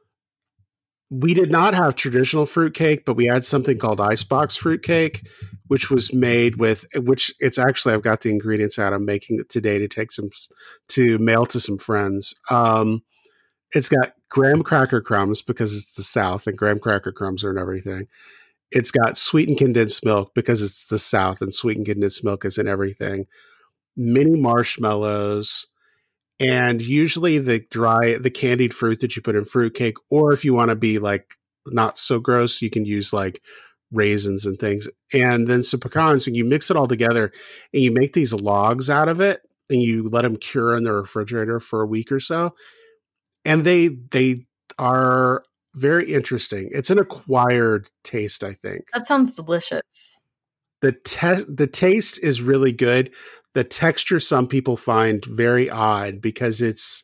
we did not have traditional fruitcake, but we had something called icebox fruitcake, which was made with, which it's actually, I've got the ingredients out. I'm making it today to take some, to mail to some friends. Um, it's got graham cracker crumbs because it's the South and graham cracker crumbs are in everything. It's got sweetened condensed milk because it's the South and sweetened condensed milk is in everything. Mini marshmallows. And usually the dry, the candied fruit that you put in fruitcake, or if you want to be like not so gross, you can use like raisins and things. And then some pecans, and you mix it all together and you make these logs out of it and you let them cure in the refrigerator for a week or so. And they, they are very interesting. It's an acquired taste, I think. That sounds delicious. The te- the taste is really good. The texture some people find very odd because it's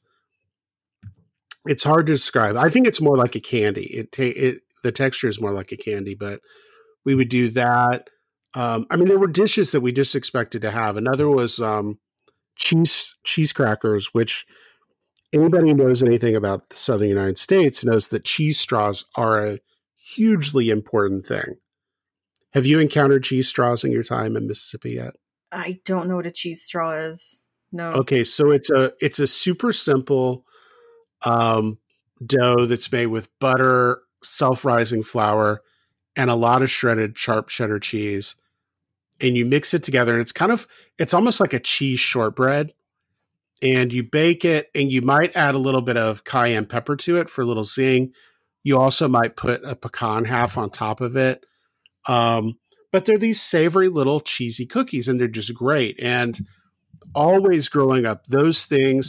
it's hard to describe. I think it's more like a candy. It ta- it the texture is more like a candy, but we would do that. Um, I mean, there were dishes that we just expected to have. Another was um, cheese cheese crackers, which anybody who knows anything about the Southern United States knows that cheese straws are a hugely important thing. Have you encountered cheese straws in your time in Mississippi yet? I don't know what a cheese straw is. No. Okay, so it's a it's a super simple um, dough that's made with butter, self-rising flour, and a lot of shredded sharp cheddar cheese. And you mix it together, and it's kind of it's almost like a cheese shortbread. And you bake it, and you might add a little bit of cayenne pepper to it for a little zing. You also might put a pecan half on top of it. Um, but they're these savory little cheesy cookies, and they're just great. And always growing up, those things,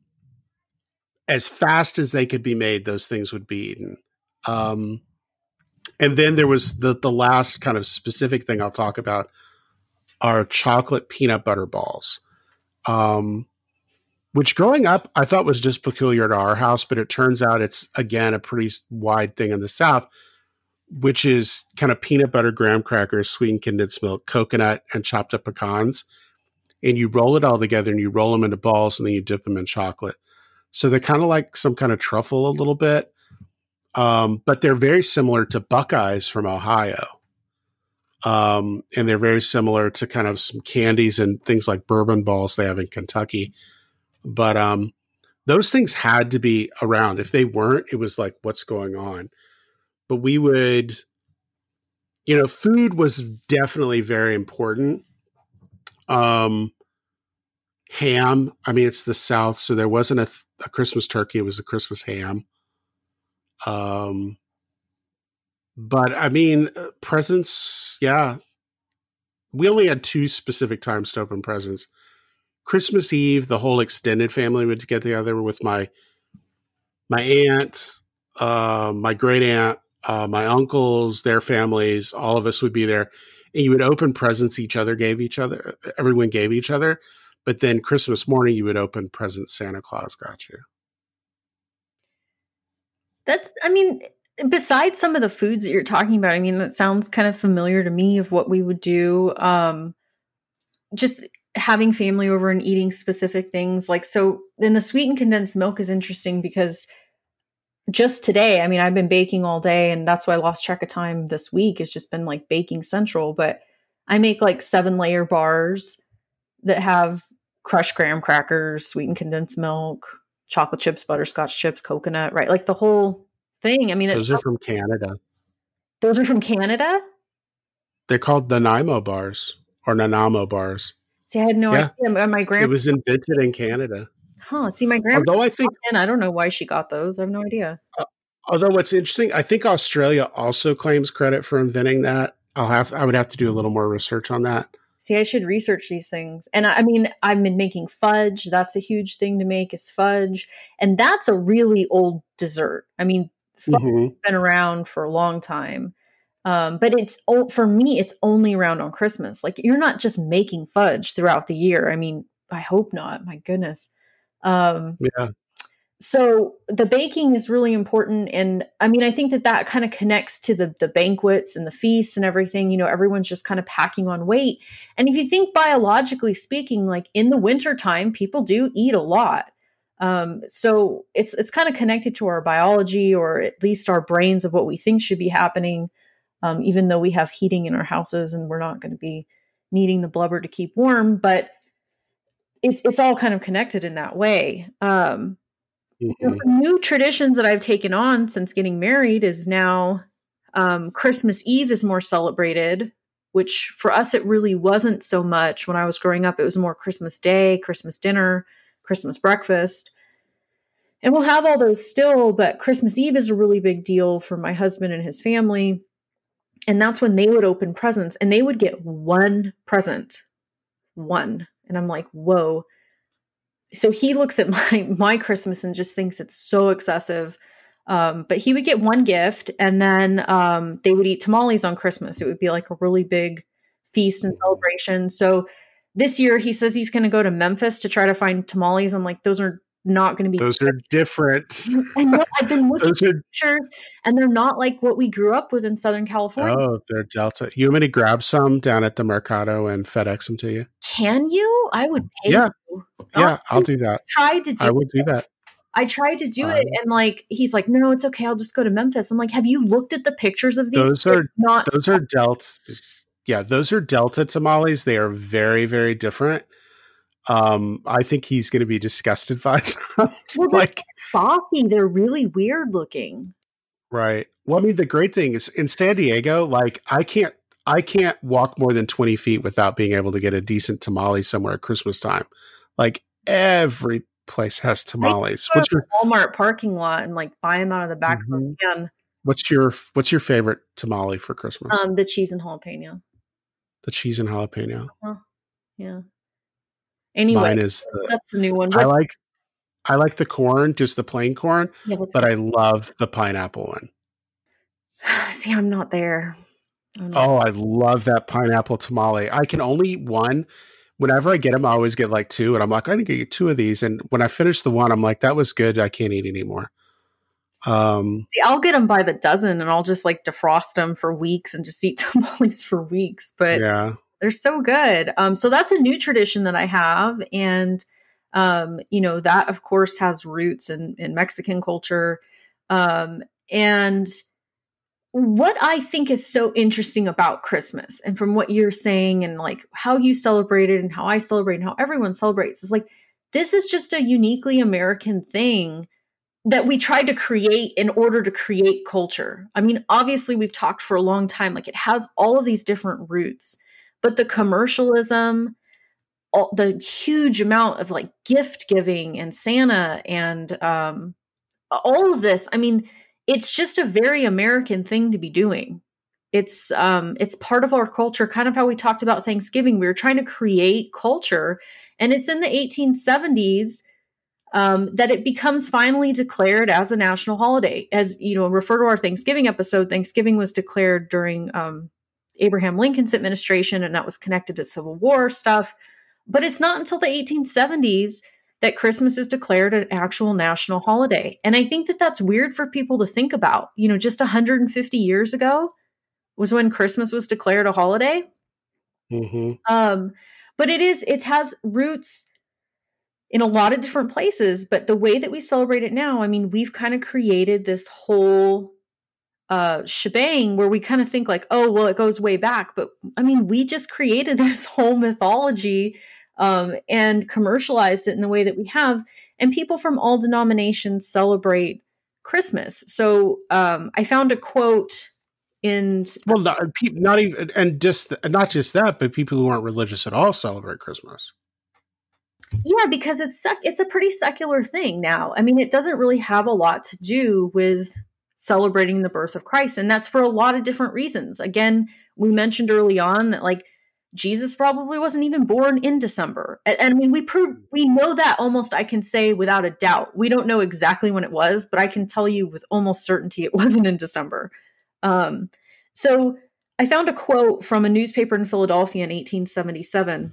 as fast as they could be made, those things would be eaten. Um, and then there was the the last kind of specific thing I'll talk about are chocolate peanut butter balls, um, which growing up I thought was just peculiar to our house, but it turns out it's, again, a pretty wide thing in the South, which is kind of peanut butter, graham crackers, sweetened condensed milk, coconut, and chopped up pecans. And you roll it all together and you roll them into balls and then you dip them in chocolate. So they're kind of like some kind of truffle a little bit. Um, but they're very similar to Buckeyes from Ohio. Um, and they're very similar to kind of some candies and things like bourbon balls they have in Kentucky. But um, those things had to be around. If they weren't, it was like, what's going on? But we would, you know, food was definitely very important. Um, ham, I mean, it's the South, so there wasn't a, a Christmas turkey. It was a Christmas ham. Um, but I mean, uh, presents, yeah. We only had two specific times to open presents. Christmas Eve, the whole extended family would get together with my my aunt, uh, my great aunt, uh, my uncles, their families. All of us would be there, and you would open presents each other gave each other. Everyone gave each other, but then Christmas morning you would open presents Santa Claus got you. That's, I mean, besides some of the foods that you're talking about, I mean, that sounds kind of familiar to me of what we would do. Um, just having family over and eating specific things. Like, so then the sweetened condensed milk is interesting because just today, I mean, I've been baking all day and that's why I lost track of time this week. It's just been like baking central, but I make like seven layer bars that have crushed graham crackers, sweetened condensed milk, chocolate chips, butterscotch chips, coconut, right? Like the whole thing. I mean, those are from Canada. Those are from Canada? They're called Nanaimo bars or Nanaimo bars. See, I had no yeah. idea. My grandma. It was invented in Canada. Huh. See, my grandma. Although I think, I don't know why she got those. I have no idea. Uh, although what's interesting, I think Australia also claims credit for inventing that. I'll have, I would have to do a little more research on that. See, I should research these things. And I, I mean, I've been making fudge. That's a huge thing to make is fudge. And that's a really old dessert. I mean, fudge mm-hmm. has been around for a long time. Um, but it's, for me, it's only around on Christmas. Like you're not just making fudge throughout the year. I mean, I hope not. My goodness. Um, yeah. So the baking is really important. And I mean, I think that that kind of connects to the, the banquets and the feasts and everything. You know, everyone's just kind of packing on weight. And if you think biologically speaking, like in the wintertime, people do eat a lot. Um, so it's, it's kind of connected to our biology, or at least our brains of what we think should be happening. Um, even though we have heating in our houses and we're not going to be needing the blubber to keep warm, but it's, it's all kind of connected in that way. Um, mm-hmm. you know, some new traditions that I've taken on since getting married is now, um, Christmas Eve is more celebrated, which for us, it really wasn't so much. When I was growing up, it was more Christmas Day, Christmas dinner, Christmas breakfast. And we'll have all those still, but Christmas Eve is a really big deal for my husband and his family. And that's when they would open presents and they would get one present, one. And I'm like, whoa. So he looks at my, my Christmas and just thinks it's so excessive. Um, but he would get one gift and then um, they would eat tamales on Christmas. It would be like a really big feast and celebration. So this year he says he's going to go to Memphis to try to find tamales. I'm like, those are not going to be. Those are different. I know. I've been looking Those at are, pictures, and they're not like what we grew up with in Southern California. Oh, they're Delta. You want me to grab some down at the Mercado and FedEx them to you? Can you? I would pay yeah. you. Yeah, I'll do that. Tried to do I will do that. I tried to do um, it, and like he's like, no, it's okay. I'll just go to Memphis. I'm like, have you looked at the pictures of these? Those are not. Those are Delta. Yeah, those are Delta tamales. They are very, very different. Um, I think he's going to be disgusted by them. Well, like saucy, they're really weird looking. Right. Well, I mean, the great thing is in San Diego, like I can't, I can't walk more than twenty feet without being able to get a decent tamale somewhere at Christmas time. Like every place has tamales. I what's your Walmart parking lot and like buy them out of the back mm-hmm. of the can? What's your What's your favorite tamale for Christmas? Um, the cheese and jalapeno. The cheese and jalapeno. Oh, yeah. Anyway, mine is the, that's the new one. I like I like the corn, just the plain corn, yeah, but good. I love the pineapple one. See, I'm not there. I'm not oh, there. I love that pineapple tamale. I can only eat one. Whenever I get them, I always get like two, and I'm like, I need to get two of these. And when I finish the one, I'm like, that was good. I can't eat anymore. Um, See, I'll get them by the dozen, and I'll just like defrost them for weeks and just eat tamales for weeks. But yeah. They're so good. Um, so that's a new tradition that I have. And, um, you know, that of course has roots in, in Mexican culture. Um, and what I think is so interesting about Christmas, and from what you're saying and like how you celebrate it and how I celebrate and how everyone celebrates, is like, this is just a uniquely American thing that we tried to create in order to create culture. I mean, obviously we've talked for a long time, like it has all of these different roots, but the commercialism, all, the huge amount of like gift giving and Santa and um, all of this, I mean, it's just a very American thing to be doing. It's um, it's part of our culture, kind of how we talked about Thanksgiving. We were trying to create culture, and it's in the eighteen seventies um, that it becomes finally declared as a national holiday. As you know, refer to our Thanksgiving episode. Thanksgiving was declared during um, Abraham Lincoln's administration, and that was connected to Civil War stuff. But it's not until the eighteen seventies that Christmas is declared an actual national holiday. And I think that that's weird for people to think about. You know, just one hundred fifty years ago was when Christmas was declared a holiday. Mm-hmm. Um, but it is, it has roots in a lot of different places. But the way that we celebrate it now, I mean, we've kind of created this whole uh, shebang where we kind of think like, oh, well, it goes way back. But I mean, we just created this whole mythology Um, and commercialized it in the way that we have. And people from all denominations celebrate Christmas. So um, I found a quote in... Well, not, not even, and just, not just that, but people who aren't religious at all celebrate Christmas. Yeah, because it's sec- it's a pretty secular thing now. I mean, it doesn't really have a lot to do with celebrating the birth of Christ. And that's for a lot of different reasons. Again, we mentioned early on that like, Jesus probably wasn't even born in December. And, and I mean, we prove, we know that almost, I can say without a doubt. We don't know exactly when it was, but I can tell you with almost certainty it wasn't in December. Um, so I found a quote from a newspaper in Philadelphia in eighteen seventy-seven.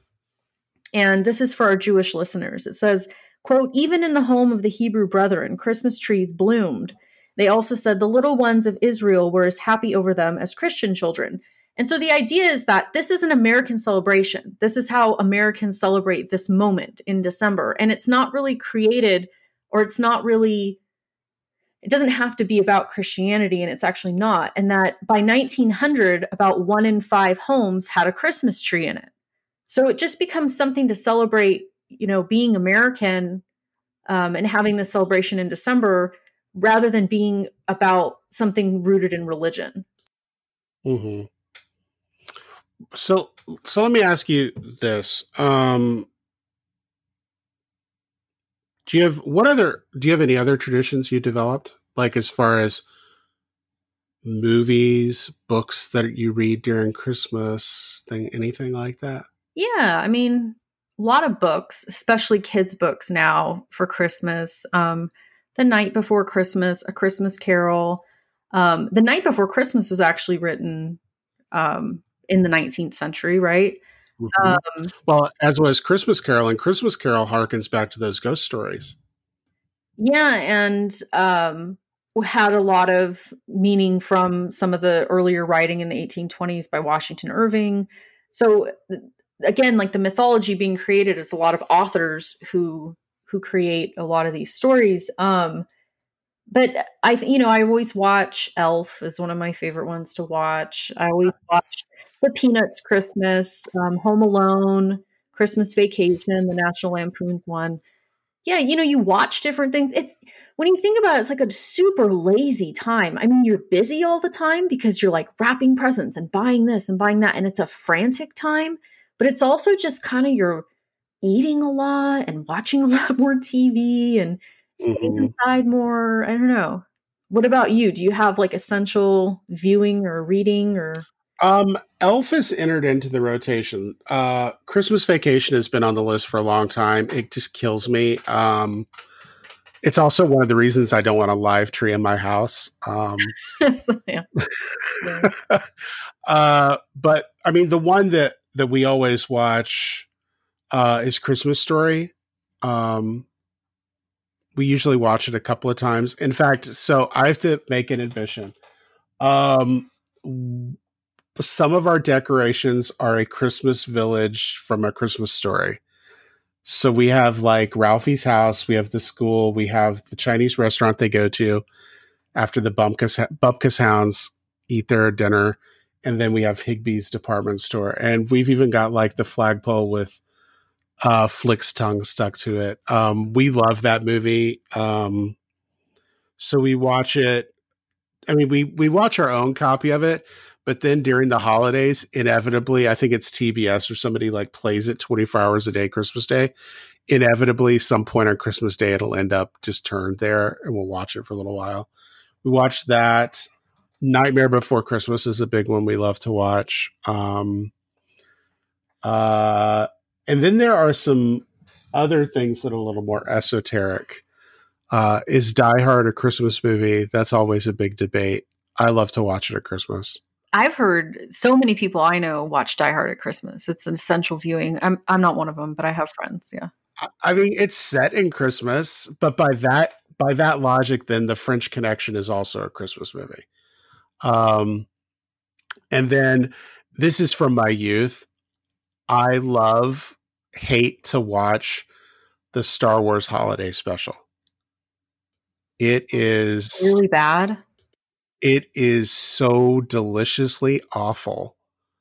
And this is for our Jewish listeners. It says, quote, "Even in the home of the Hebrew brethren, Christmas trees bloomed. They also said the little ones of Israel were as happy over them as Christian children." And so the idea is that this is an American celebration. This is how Americans celebrate this moment in December. And it's not really created, or it's not really, it doesn't have to be about Christianity, and it's actually not. And that by nineteen hundred, about one in five homes had a Christmas tree in it. So it just becomes something to celebrate, you know, being American um, and having this celebration in December, rather than being about something rooted in religion. Mm-hmm. So, so let me ask you this. Um, do you have, what other, do you have any other traditions you developed? Like as far as movies, books that you read during Christmas, thing, anything like that? Yeah. I mean, a lot of books, especially kids' books now for Christmas. Um, The Night Before Christmas, A Christmas Carol. Um, The Night Before Christmas was actually written, um, in the nineteenth century, right? Mm-hmm. Um, well, as was Christmas Carol, and Christmas Carol harkens back to those ghost stories. Yeah, and um, had a lot of meaning from some of the earlier writing in the eighteen twenties by Washington Irving. So again, like the mythology being created is a lot of authors who who create a lot of these stories. Um, but I, you know, I always watch Elf is one of my favorite ones to watch. I always watch The Peanuts Christmas, um, Home Alone, Christmas Vacation, the National Lampoon's one. Yeah, you know, you watch different things. It's when you think about it, it's like a super lazy time. I mean, you're busy all the time because you're like wrapping presents and buying this and buying that, and it's a frantic time. But it's also just kind of you're eating a lot and watching a lot more T V and staying Mm-hmm. inside more. I don't know. What about you? Do you have like essential viewing or reading or? Um, Elf has entered into the rotation. Uh, Christmas Vacation has been on the list for a long time. It just kills me. Um, it's also one of the reasons I don't want a live tree in my house. Um, yeah. Yeah. uh, but I mean, the one that, that we always watch uh, is Christmas Story. Um, we usually watch it a couple of times. In fact, so I have to make an admission. Um, Some of our decorations are a Christmas village from A Christmas Story. So we have like Ralphie's house, we have the school, we have the Chinese restaurant they go to after the Bumpkus, Bumpkus Hounds eat there at dinner. And then we have Higbee's department store. And we've even got like the flagpole with uh, Flick's tongue stuck to it. Um, we love that movie. Um, so we watch it. I mean, we, we watch our own copy of it, but then during the holidays, inevitably, I think it's T B S or somebody like plays it twenty-four hours a day, Christmas Day. Inevitably, some point on Christmas Day, it'll end up just turned there and we'll watch it for a little while. We watched that. Nightmare Before Christmas is a big one we love to watch. Um, uh, and then there are some other things that are a little more esoteric. Uh, is Die Hard a Christmas movie? That's always a big debate. I love to watch it at Christmas. I've heard so many people I know watch Die Hard at Christmas. It's an essential viewing. I'm I'm not one of them, but I have friends. Yeah. I mean, it's set in Christmas, but by that by that logic, then The French Connection is also a Christmas movie. Um, and then this is from my youth. I love, hate to watch the Star Wars Holiday Special. It is really bad. It is so deliciously awful.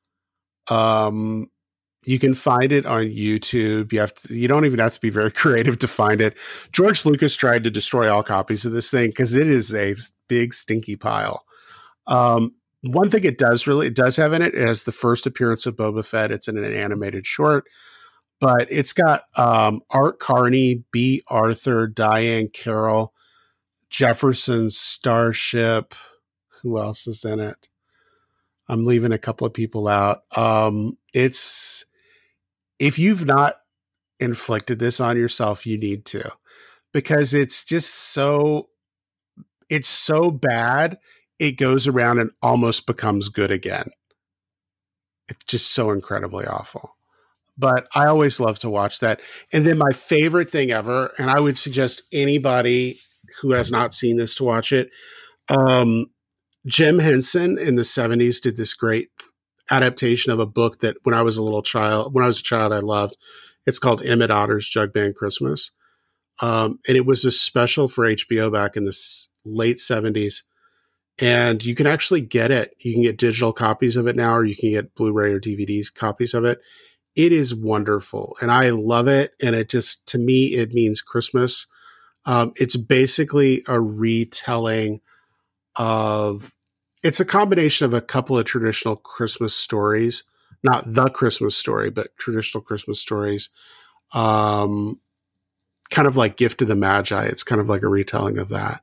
Um, you can find it on YouTube. You have to, you don't even have to be very creative to find it. George Lucas tried to destroy all copies of this thing because it is a big stinky pile. Um, one thing it does really, it does have in it, it has the first appearance of Boba Fett. It's in an animated short, but it's got um, Art Carney, B. Arthur, Diane Carroll, Jefferson Starship. Who else is in it? I'm leaving a couple of people out. Um, it's, if you've not inflicted this on yourself, you need to, because it's just so, it's so bad. It goes around and almost becomes good again. It's just so incredibly awful. But I always love to watch that. And then my favorite thing ever, and I would suggest anybody who has not seen this to watch it. Um, Jim Henson in the seventies did this great adaptation of a book that when I was a little child, when I was a child, I loved. It's called Emmett Otter's Jug Band Christmas. Um, and it was a special for H B O back in the s- late seventies. And you can actually get it. You can get digital copies of it now, or you can get Blu-ray or D V Ds copies of it. It is wonderful. And I love it. And it just, to me, it means Christmas. Um, it's basically a retelling of, it's a combination of a couple of traditional Christmas stories, not the Christmas story, but traditional Christmas stories. Um, kind of like Gift of the Magi. It's kind of like a retelling of that.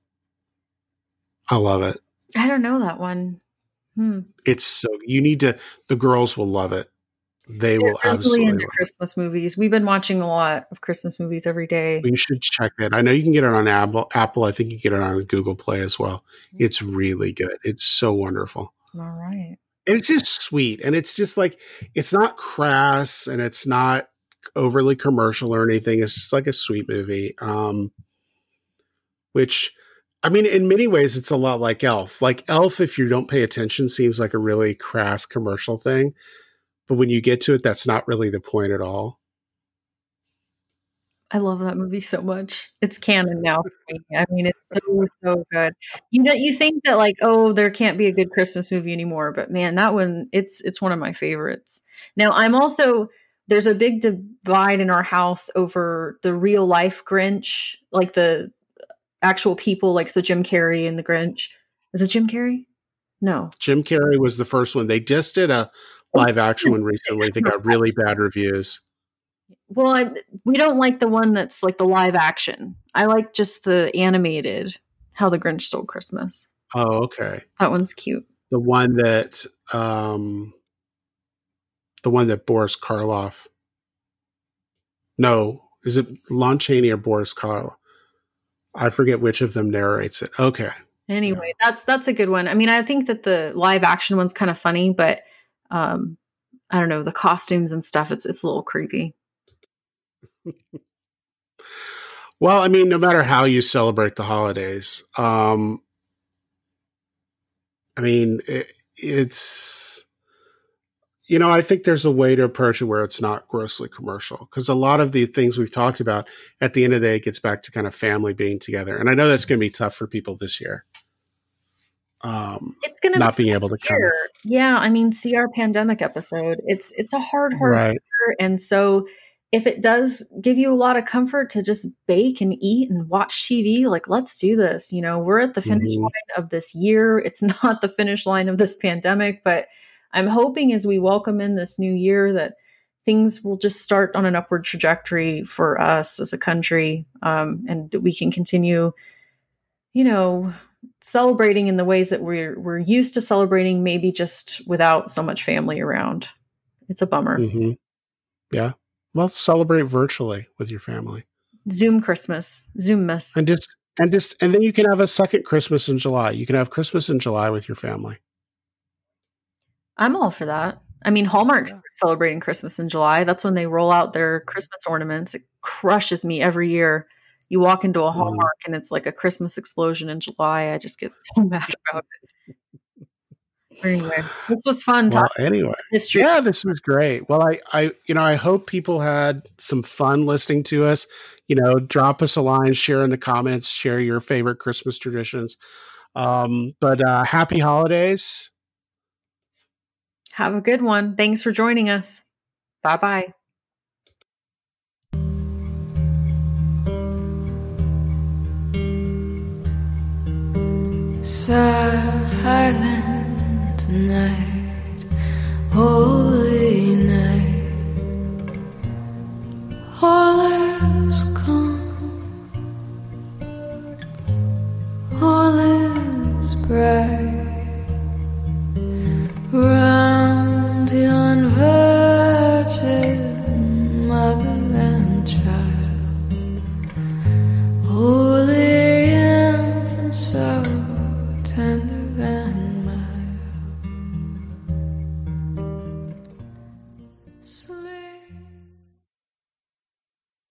I love it. I don't know that one. Hmm. It's so, you need to, the girls will love it. They They're will really absolutely into love Christmas movies. We've been watching a lot of Christmas movies every day. it. You should check it. I know you can get it on Apple. Apple. I think you can get it on Google Play as well. It's really good. It's so wonderful. All right. And it's just sweet. And it's just like, it's not crass and it's not overly commercial or anything. It's just like a sweet movie. Um, which, I mean, in many ways, it's a lot like Elf. Like Elf, if you don't pay attention, seems like a really crass commercial thing. But when you get to it, that's not really the point at all. I love that movie so much. It's canon now for me. I mean, it's so, so good. You know, you think that like, oh, there can't be a good Christmas movie anymore, but man, that one, it's it's one of my favorites. Now, I'm also, there's a big divide in our house over the real life Grinch, like the actual people, like so Jim Carrey and the Grinch. Is it Jim Carrey? No. Jim Carrey was the first one. They just did a live action one recently. They got really bad reviews. Well, I, we don't like the one that's like the live action. I like just the animated, How the Grinch Stole Christmas. Oh, okay. That one's cute. The one that, um, the one that Boris Karloff. No, is it Lon Chaney or Boris Karloff? I forget which of them narrates it. Okay. Anyway, yeah. that's that's a good one. I mean, I think that the live action one's kind of funny, but um, I don't know, the costumes and stuff. It's it's a little creepy. Well, I mean, no matter how you celebrate the holidays, um, I mean, it, it's, you know, I think there's a way to approach it where it's not grossly commercial, because a lot of the things we've talked about at the end of the day, it gets back to kind of family being together. And I know that's going to be tough for people this year. um, it's going to not being able to kind of. Yeah. I mean, see our pandemic episode. It's, it's a hard, hard Right. year. And so if it does give you a lot of comfort to just bake and eat and watch T V, like, let's do this. You know, we're at the finish Mhm. line of this year. It's not the finish line of this pandemic, but I'm hoping as we welcome in this new year that things will just start on an upward trajectory for us as a country, um, and that we can continue, you know, celebrating in the ways that we're we're used to celebrating, maybe just without so much family around. It's a bummer. Mhm. Yeah. Well, celebrate virtually with your family. Zoom Christmas, Zoom miss. And just and just and then you can have a second Christmas in July. You can have Christmas in July with your family. I'm all for that. I mean, Hallmark's Yeah. celebrating Christmas in July. That's when they roll out their Christmas ornaments. It crushes me every year. You walk into a Mm. Hallmark and it's like a Christmas explosion in July. I just get so mad about it. Anyway, this was fun Well, talking anyway. history. Yeah, this was great. Well, I, I, you know, I hope people had some fun listening to us. You know, drop us a line, share in the comments, share your favorite Christmas traditions. Um, but uh, happy holidays. Have a good one. Thanks for joining us. Bye-bye. Silent night, holy night.